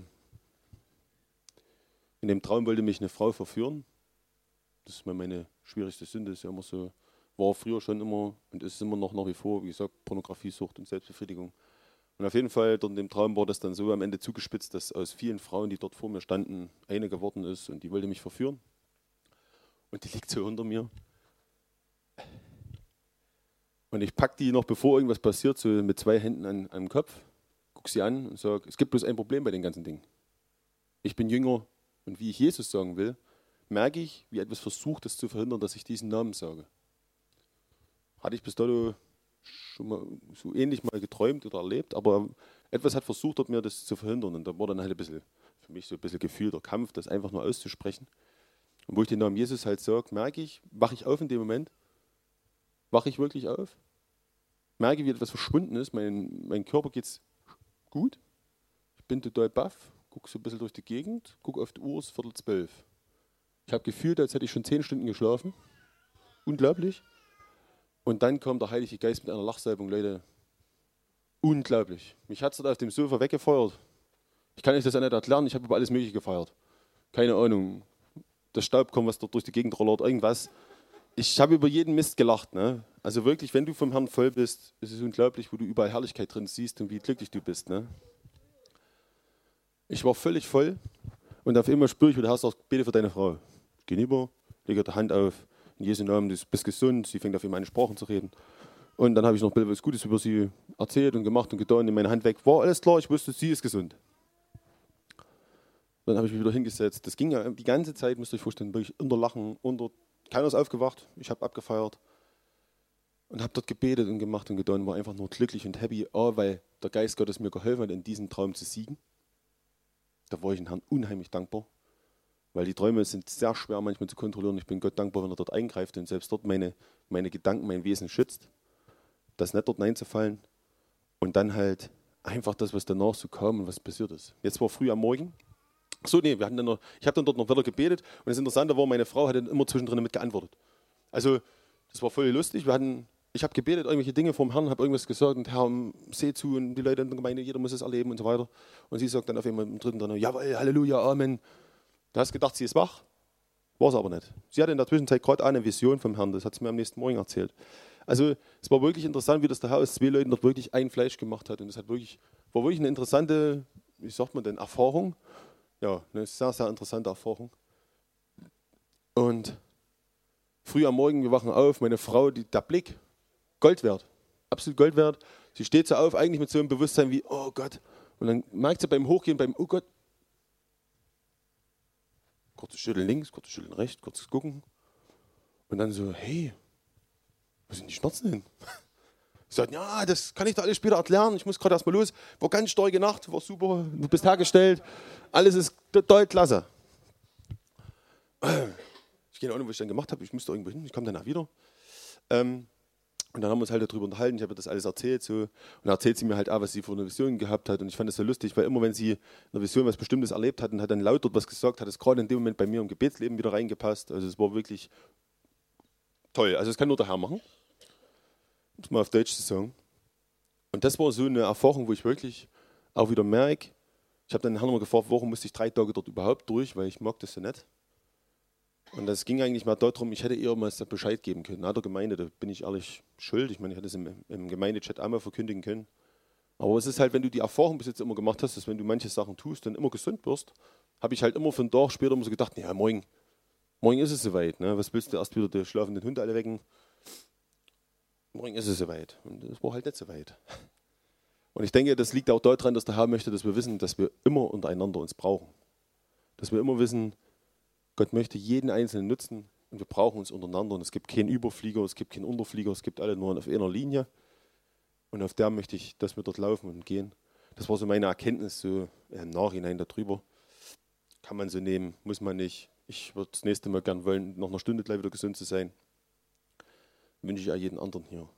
In dem Traum wollte mich eine Frau verführen. Das ist meine schwierigste Sünde, ist ja immer so, war früher schon immer und ist immer noch nach wie vor, wie gesagt, Pornografiesucht und Selbstbefriedigung. Und auf jeden Fall, dort in dem Traum war das dann so am Ende zugespitzt, dass aus vielen Frauen, die dort vor mir standen, eine geworden ist und die wollte mich verführen. Und die liegt so unter mir. Und ich packe die noch, bevor irgendwas passiert, so mit zwei Händen an, an den Kopf, gucke sie an und sage, es gibt bloß ein Problem bei den ganzen Dingen. Ich bin Jünger. Und wie ich Jesus sagen will, merke ich, wie etwas versucht, das zu verhindern, dass ich diesen Namen sage. Hatte ich bis dato schon mal so ähnlich mal geträumt oder erlebt, aber etwas hat versucht, dort mir das zu verhindern. Und da war dann halt ein bisschen, für mich so ein bisschen gefühlter Kampf, das einfach nur auszusprechen. Und wo ich den Namen Jesus halt sage, merke ich, wache ich auf in dem Moment, wache ich wirklich auf, merke, wie etwas verschwunden ist, mein, mein Körper geht es gut, ich bin total baff. Gucke so ein bisschen durch die Gegend, gucke auf die Uhr, es ist Viertel zwölf. Ich habe gefühlt, als hätte ich schon zehn Stunden geschlafen. Unglaublich. Und dann kommt der Heilige Geist mit einer Lachsalbung, Leute. Unglaublich. Mich hat es dort auf dem Sofa weggefeuert. Ich kann euch das ja nicht erklären, ich habe über alles Mögliche gefeiert. Keine Ahnung. Das Staub kommt, was dort durch die Gegend rollert, irgendwas. Ich habe über jeden Mist gelacht. Ne? Also wirklich, wenn du vom Herrn voll bist, ist es unglaublich, wo du überall Herrlichkeit drin siehst und wie glücklich du bist. Ne? Ich war völlig voll und auf einmal spüre ich, wie der Herr sagt, bete für deine Frau. Ich gehe rüber, lege die Hand auf, in Jesu Namen, du bist gesund, sie fängt auf einmal an Sprachen zu reden. Und dann habe ich noch etwas Gutes über sie erzählt und gemacht und getan, in meine Hand weg. War alles klar, ich wusste, sie ist gesund. Dann habe ich mich wieder hingesetzt. Das ging ja die ganze Zeit, müsst ihr euch vorstellen, wirklich unter Lachen, unter, keiner ist aufgewacht, ich habe abgefeiert und habe dort gebetet und gemacht und getan, war einfach nur glücklich und happy, oh, weil der Geist Gottes mir geholfen hat, in diesem Traum zu siegen. Da war ich dem Herrn unheimlich dankbar, weil die Träume sind sehr schwer manchmal zu kontrollieren. Ich bin Gott dankbar, wenn er dort eingreift und selbst dort meine, meine Gedanken, mein Wesen schützt, das nicht dort hineinzufallen und dann halt einfach das, was danach so kam und was passiert ist. Jetzt war früh am Morgen. So, nee, wir hatten dann noch, ich habe dann dort noch wieder gebetet und das Interessante war, meine Frau hat dann immer zwischendrin mit geantwortet. Also, das war voll lustig. Wir hatten, ich habe gebetet, irgendwelche Dinge vom Herrn, habe irgendwas gesagt und Herr, seh zu und die Leute in der Gemeinde, jeder muss es erleben und so weiter. Und sie sagt dann auf einmal im dritten dran, jawohl, Halleluja, Amen. Du hast gedacht, sie ist wach, war sie aber nicht. Sie hatte in der Zwischenzeit gerade eine Vision vom Herrn, das hat sie mir am nächsten Morgen erzählt. Also es war wirklich interessant, wie das der Herr aus zwei Leuten dort wirklich ein Fleisch gemacht hat. Und das hat wirklich, war wirklich eine interessante, wie sagt man denn, Erfahrung. Ja, eine sehr, sehr interessante Erfahrung. Und früh am Morgen, wir wachen auf, meine Frau, die, der Blick, Gold wert, absolut Gold wert. Sie steht so auf, eigentlich mit so einem Bewusstsein wie, oh Gott. Und dann merkt sie beim Hochgehen, beim, oh Gott, kurzes Schütteln links, kurzes Schütteln rechts, kurzes Gucken. Und dann so, hey, wo sind die Schmerzen hin? Sie sagt, ja, das kann ich dir alles später erklären, ich muss gerade erstmal los. War ganz starke Nacht, war super, du bist hergestellt, alles ist total klasse. Ich keine Ahnung, was ich dann gemacht habe, ich musste irgendwo hin, ich komme danach wieder. Ähm, und dann haben wir uns halt darüber unterhalten, ich habe ihr das alles erzählt. So, und dann erzählt sie mir halt auch, was sie für eine Vision gehabt hat. Und ich fand das so lustig, weil immer wenn sie in einer Vision was Bestimmtes erlebt hat und hat dann laut dort was gesagt, hat es gerade in dem Moment bei mir im Gebetsleben wieder reingepasst. Also es war wirklich toll. Also das kann nur der Herr machen, um es mal auf Deutsch zu sagen. Und das war so eine Erfahrung, wo ich wirklich auch wieder merke, ich habe dann den Herrn mal gefragt, warum musste ich drei Tage dort überhaupt durch, weil ich mag das so nicht. Und das ging eigentlich mal darum, ich hätte eher mal Bescheid geben können. Na, der Gemeinde, da bin ich ehrlich schuld. Ich meine, ich hätte es im, im Gemeindechat einmal verkündigen können. Aber es ist halt, wenn du die Erfahrung bis jetzt immer gemacht hast, dass wenn du manche Sachen tust, dann immer gesund wirst, habe ich halt immer von Tag später immer so gedacht, ja, morgen, morgen ist es soweit. Ne? Was willst du erst wieder die schlafenden Hunde alle wecken? Morgen ist es soweit. Und es war halt nicht soweit. Und ich denke, das liegt auch daran, dass der Herr möchte, dass wir wissen, dass wir immer untereinander uns brauchen. Dass wir immer wissen, Gott möchte jeden Einzelnen nutzen, Und wir brauchen uns untereinander. Und es gibt keinen Überflieger, es gibt keinen Unterflieger, es gibt alle nur auf einer Linie. Und auf der möchte ich, dass wir dort laufen und gehen. Das war so meine Erkenntnis so im Nachhinein darüber. Kann man so nehmen, muss man nicht. Ich würde das nächste Mal gern wollen, nach einer Stunde gleich wieder gesund zu sein. Wünsche ich auch jeden anderen hier.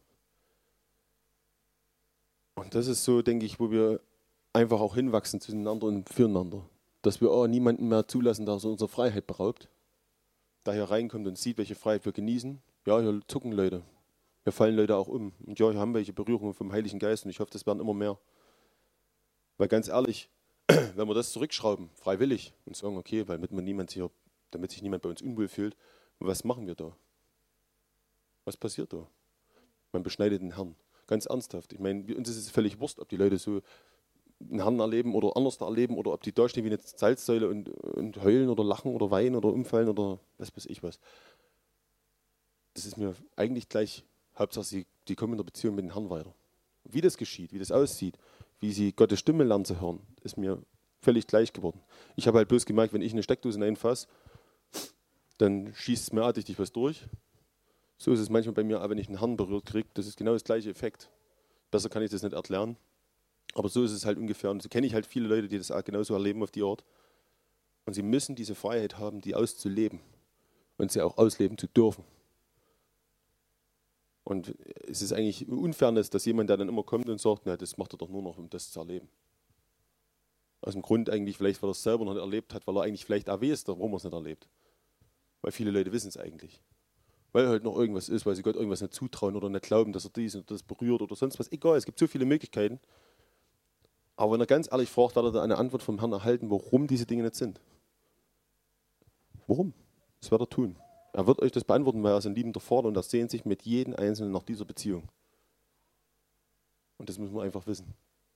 Und das ist so, denke ich, wo wir einfach auch hinwachsen zueinander und füreinander. Dass wir auch niemanden mehr zulassen, der so unsere Freiheit beraubt. Da hier reinkommt und sieht, welche Freiheit wir genießen. Ja, hier zucken Leute. Hier fallen Leute auch um. Und ja, hier haben welche Berührungen vom Heiligen Geist und ich hoffe, das werden immer mehr. Weil ganz ehrlich, wenn wir das zurückschrauben, freiwillig, und sagen, okay, weil damit, man niemand hier, damit sich niemand bei uns unwohl fühlt, was machen wir da? Was passiert da? Man beschneidet den Herrn. Ganz ernsthaft. Ich meine, uns ist es völlig wurscht, ob die Leute so einen Herrn erleben oder anders erleben oder ob die da stehen wie eine Salzsäule und, und heulen oder lachen oder weinen oder umfallen oder was weiß ich was. Das ist mir eigentlich gleich, Hauptsache sie, die kommen in der Beziehung mit dem Herrn weiter. Wie das geschieht, wie das aussieht, wie sie Gottes Stimme lernen zu hören, ist mir völlig gleich geworden. Ich habe halt bloß gemerkt, wenn ich eine Steckdose einfasse, dann schießt es mir artig was durch. So ist es manchmal bei mir, auch wenn ich einen Herrn berührt kriege, das ist genau das gleiche Effekt. Besser kann ich das nicht erklären. Aber so ist es halt ungefähr. Und so kenne ich halt viele Leute, die das auch genauso erleben auf die Art. Und sie müssen diese Freiheit haben, die auszuleben und sie auch ausleben zu dürfen. Und es ist eigentlich Unfairness, dass jemand, der dann immer kommt und sagt, na, das macht er doch nur noch, um das zu erleben. Aus dem Grund eigentlich vielleicht, weil er es selber noch nicht erlebt hat, weil er eigentlich vielleicht auch weiß, warum er es nicht erlebt. Weil viele Leute wissen es eigentlich. Weil halt noch irgendwas ist, weil sie Gott irgendwas nicht zutrauen oder nicht glauben, dass er dies und das berührt oder sonst was. Egal, es gibt so viele Möglichkeiten. Aber wenn er ganz ehrlich fragt, wird er da eine Antwort vom Herrn erhalten, warum diese Dinge nicht sind. Warum? Das wird er tun. Er wird euch das beantworten, weil er ist ein liebender Vater und er sehnt sich mit jedem Einzelnen nach dieser Beziehung. Und das müssen wir einfach wissen.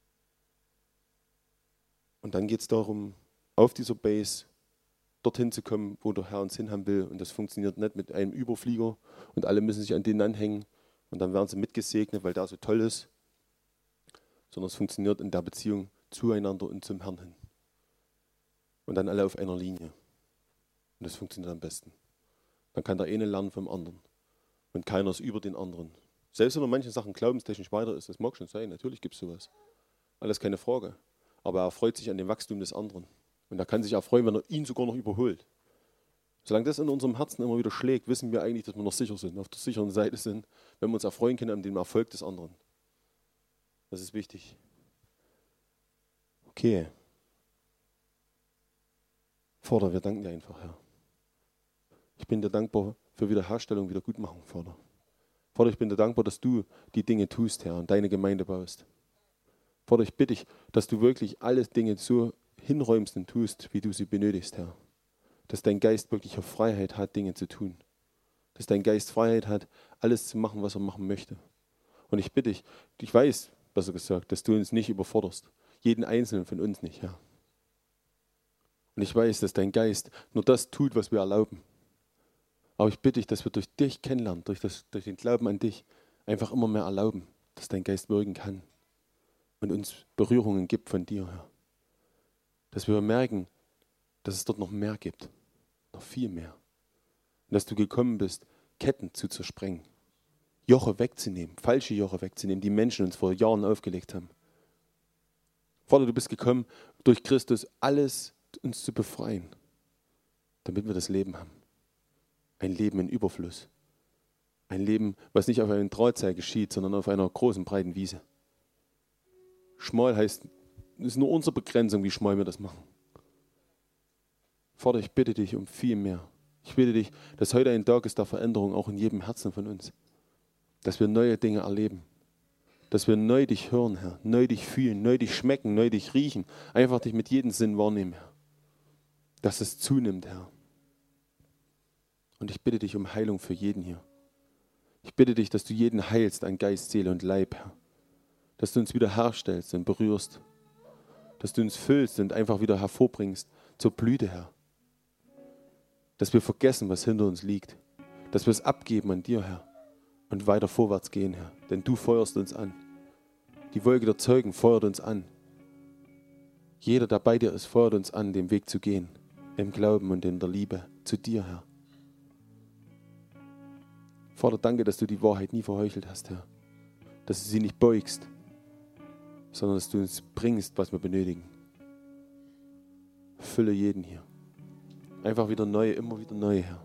Und dann geht es darum, auf dieser Base dorthin zu kommen, wo der Herr uns hinhaben will. Und das funktioniert nicht mit einem Überflieger und alle müssen sich an den anhängen und dann werden sie mitgesegnet, weil der so toll ist. Sondern es funktioniert in der Beziehung zueinander und zum Herrn hin. Und dann alle auf einer Linie. Und das funktioniert am besten. Dann kann der eine lernen vom anderen. Und keiner ist über den anderen. Selbst wenn man manche Sachen glaubenstechnisch weiter ist, das mag schon sein, natürlich gibt es sowas. Alles keine Frage. Aber er freut sich an dem Wachstum des anderen. Und er kann sich auch freuen, wenn er ihn sogar noch überholt. Solange das in unserem Herzen immer wieder schlägt, wissen wir eigentlich, dass wir noch sicher sind, auf der sicheren Seite sind, wenn wir uns erfreuen können an dem Erfolg des anderen. Das ist wichtig. Okay. Vater, wir danken dir einfach, Herr. Ich bin dir dankbar für Wiederherstellung, Wiedergutmachung, Vater. Vater, ich bin dir dankbar, dass du die Dinge tust, Herr, und deine Gemeinde baust. Vater, ich bitte dich, dass du wirklich alle Dinge so hinräumst und tust, wie du sie benötigst, Herr. Dass dein Geist wirklich auf Freiheit hat, Dinge zu tun. Dass dein Geist Freiheit hat, alles zu machen, was er machen möchte. Und ich bitte dich, ich weiß, besser gesagt, dass du uns nicht überforderst. Jeden Einzelnen von uns nicht, Herr. Und ich weiß, dass dein Geist nur das tut, was wir erlauben. Aber ich bitte dich, dass wir durch dich kennenlernen, durch, das, durch den Glauben an dich, einfach immer mehr erlauben, dass dein Geist wirken kann und uns Berührungen gibt von dir, Herr. Dass wir merken, dass es dort noch mehr gibt, noch viel mehr. Und dass du gekommen bist, Ketten zu zersprengen, Joche wegzunehmen, falsche Joche wegzunehmen, die Menschen uns vor Jahren aufgelegt haben. Vater, du bist gekommen, durch Christus alles uns zu befreien, damit wir das Leben haben. Ein Leben in Überfluss. Ein Leben, was nicht auf einem Drahtseil geschieht, sondern auf einer großen, breiten Wiese. Schmal heißt, es ist nur unsere Begrenzung, wie schmal wir das machen. Vater, ich bitte dich um viel mehr. Ich bitte dich, dass heute ein Tag ist der Veränderung, auch in jedem Herzen von uns. Dass wir neue Dinge erleben. Dass wir neu dich hören, Herr. Neu dich fühlen, neu dich schmecken, neu dich riechen. Einfach dich mit jedem Sinn wahrnehmen, Herr. Dass es zunimmt, Herr. Und ich bitte dich um Heilung für jeden hier. Ich bitte dich, dass du jeden heilst an Geist, Seele und Leib, Herr. Dass du uns wieder herstellst und berührst. Dass du uns füllst und einfach wieder hervorbringst zur Blüte, Herr. Dass wir vergessen, was hinter uns liegt. Dass wir es abgeben an dir, Herr. Und weiter vorwärts gehen, Herr. Denn du feuerst uns an. Die Wolke der Zeugen feuert uns an. Jeder, der bei dir ist, feuert uns an, den Weg zu gehen. Im Glauben und in der Liebe zu dir, Herr. Vater, danke, dass du die Wahrheit nie verheuchelt hast, Herr. Dass du sie nicht beugst, sondern dass du uns bringst, was wir benötigen. Fülle jeden hier. Einfach wieder neu, immer wieder neu, Herr.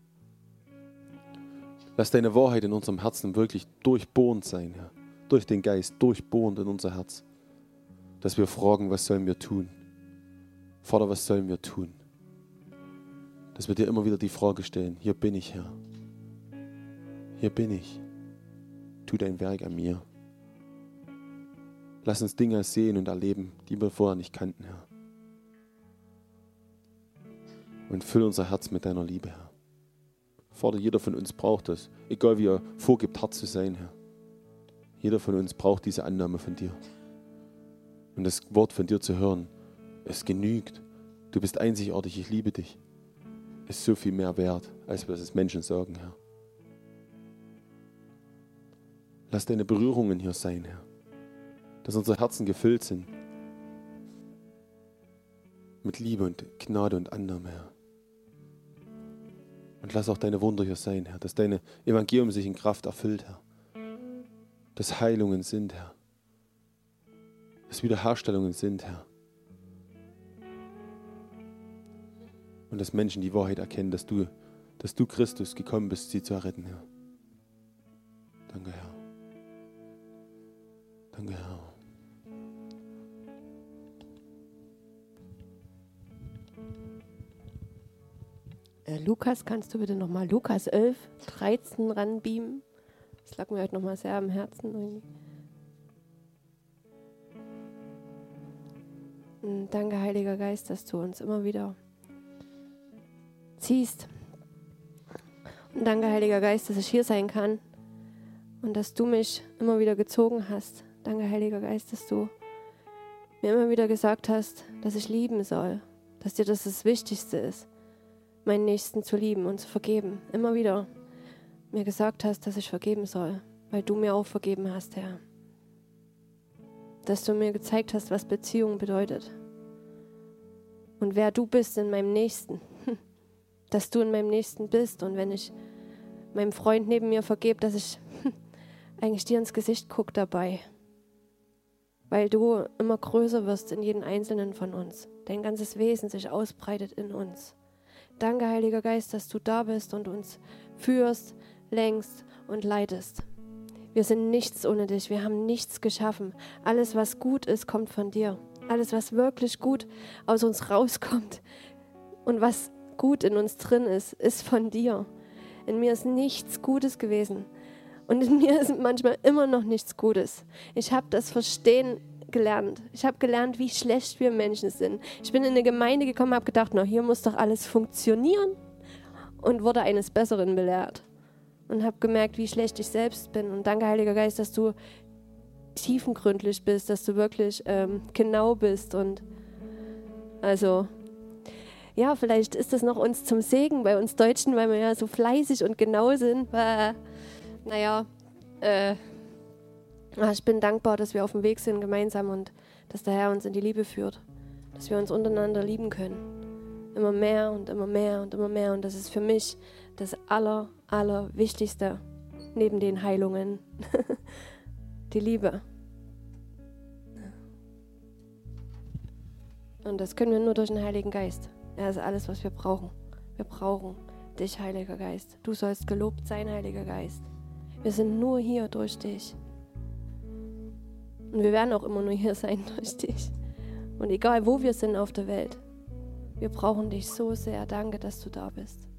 Lass deine Wahrheit in unserem Herzen wirklich durchbohrend sein, Herr. Durch den Geist, durchbohrend in unser Herz. Dass wir fragen, was sollen wir tun? Vater, was sollen wir tun? Dass wir dir immer wieder die Frage stellen, hier bin ich, Herr. Hier bin ich. Tu dein Werk an mir. Lass uns Dinge sehen und erleben, die wir vorher nicht kannten, Herr. Und fülle unser Herz mit deiner Liebe, Herr. Vater, jeder von uns braucht das. Egal wie er vorgibt, hart zu sein, Herr. Jeder von uns braucht diese Annahme von dir. Und das Wort von dir zu hören, es genügt. Du bist einzigartig, ich liebe dich. Ist so viel mehr wert, als wir es Menschen sagen, Herr. Lass deine Berührungen hier sein, Herr. Dass unsere Herzen gefüllt sind mit Liebe und Gnade und Annahme, Herr. Und lass auch deine Wunder hier sein, Herr. Dass deine Evangelium sich in Kraft erfüllt, Herr. Dass Heilungen sind, Herr. Dass Wiederherstellungen sind, Herr. Und dass Menschen die Wahrheit erkennen, dass du, dass du Christus gekommen bist, sie zu erretten, Herr. Danke, Herr. Danke, Herr. Äh, Lukas, kannst du bitte nochmal Lukas elf, dreizehn ranbeamen? Das lag mir heute nochmal sehr am Herzen irgendwie. Und danke, Heiliger Geist, dass du uns immer wieder ziehst. Und danke, Heiliger Geist, dass ich hier sein kann und dass du mich immer wieder gezogen hast. Danke, Heiliger Geist, dass du mir immer wieder gesagt hast, dass ich lieben soll, dass dir das das Wichtigste ist, meinen Nächsten zu lieben und zu vergeben. Immer wieder mir gesagt hast, dass ich vergeben soll, weil du mir auch vergeben hast, Herr. Dass du mir gezeigt hast, was Beziehung bedeutet und wer du bist in meinem Nächsten. Dass du in meinem Nächsten bist und wenn ich meinem Freund neben mir vergebe, dass ich eigentlich dir ins Gesicht gucke dabei. Weil du immer größer wirst in jedem Einzelnen von uns. Dein ganzes Wesen sich ausbreitet in uns. Danke, Heiliger Geist, dass du da bist und uns führst, lenkst und leitest. Wir sind nichts ohne dich, wir haben nichts geschaffen. Alles, was gut ist, kommt von dir. Alles, was wirklich gut aus uns rauskommt und was gut in uns drin ist, ist von dir. In mir ist nichts Gutes gewesen. Und in mir ist manchmal immer noch nichts Gutes. Ich habe das Verstehen gelernt. Ich habe gelernt, wie schlecht wir Menschen sind. Ich bin in eine Gemeinde gekommen, habe gedacht, na, hier muss doch alles funktionieren und wurde eines Besseren belehrt. Und habe gemerkt, wie schlecht ich selbst bin. Und danke, Heiliger Geist, dass du tiefengründlich bist, dass du wirklich ähm, genau bist. Und also, ja, vielleicht ist das noch uns zum Segen bei uns Deutschen, weil wir ja so fleißig und genau sind. Äh, naja, äh, ich bin dankbar, dass wir auf dem Weg sind gemeinsam und dass der Herr uns in die Liebe führt. Dass wir uns untereinander lieben können. Immer mehr und immer mehr und immer mehr. Und das ist für mich das aller, aller Wichtigste neben den Heilungen. Die Liebe. Und das können wir nur durch den Heiligen Geist. Er ist alles, was wir brauchen. Wir brauchen dich, Heiliger Geist. Du sollst gelobt sein, Heiliger Geist. Wir sind nur hier durch dich. Und wir werden auch immer nur hier sein durch dich. Und egal, wo wir sind auf der Welt, wir brauchen dich so sehr. Danke, dass du da bist.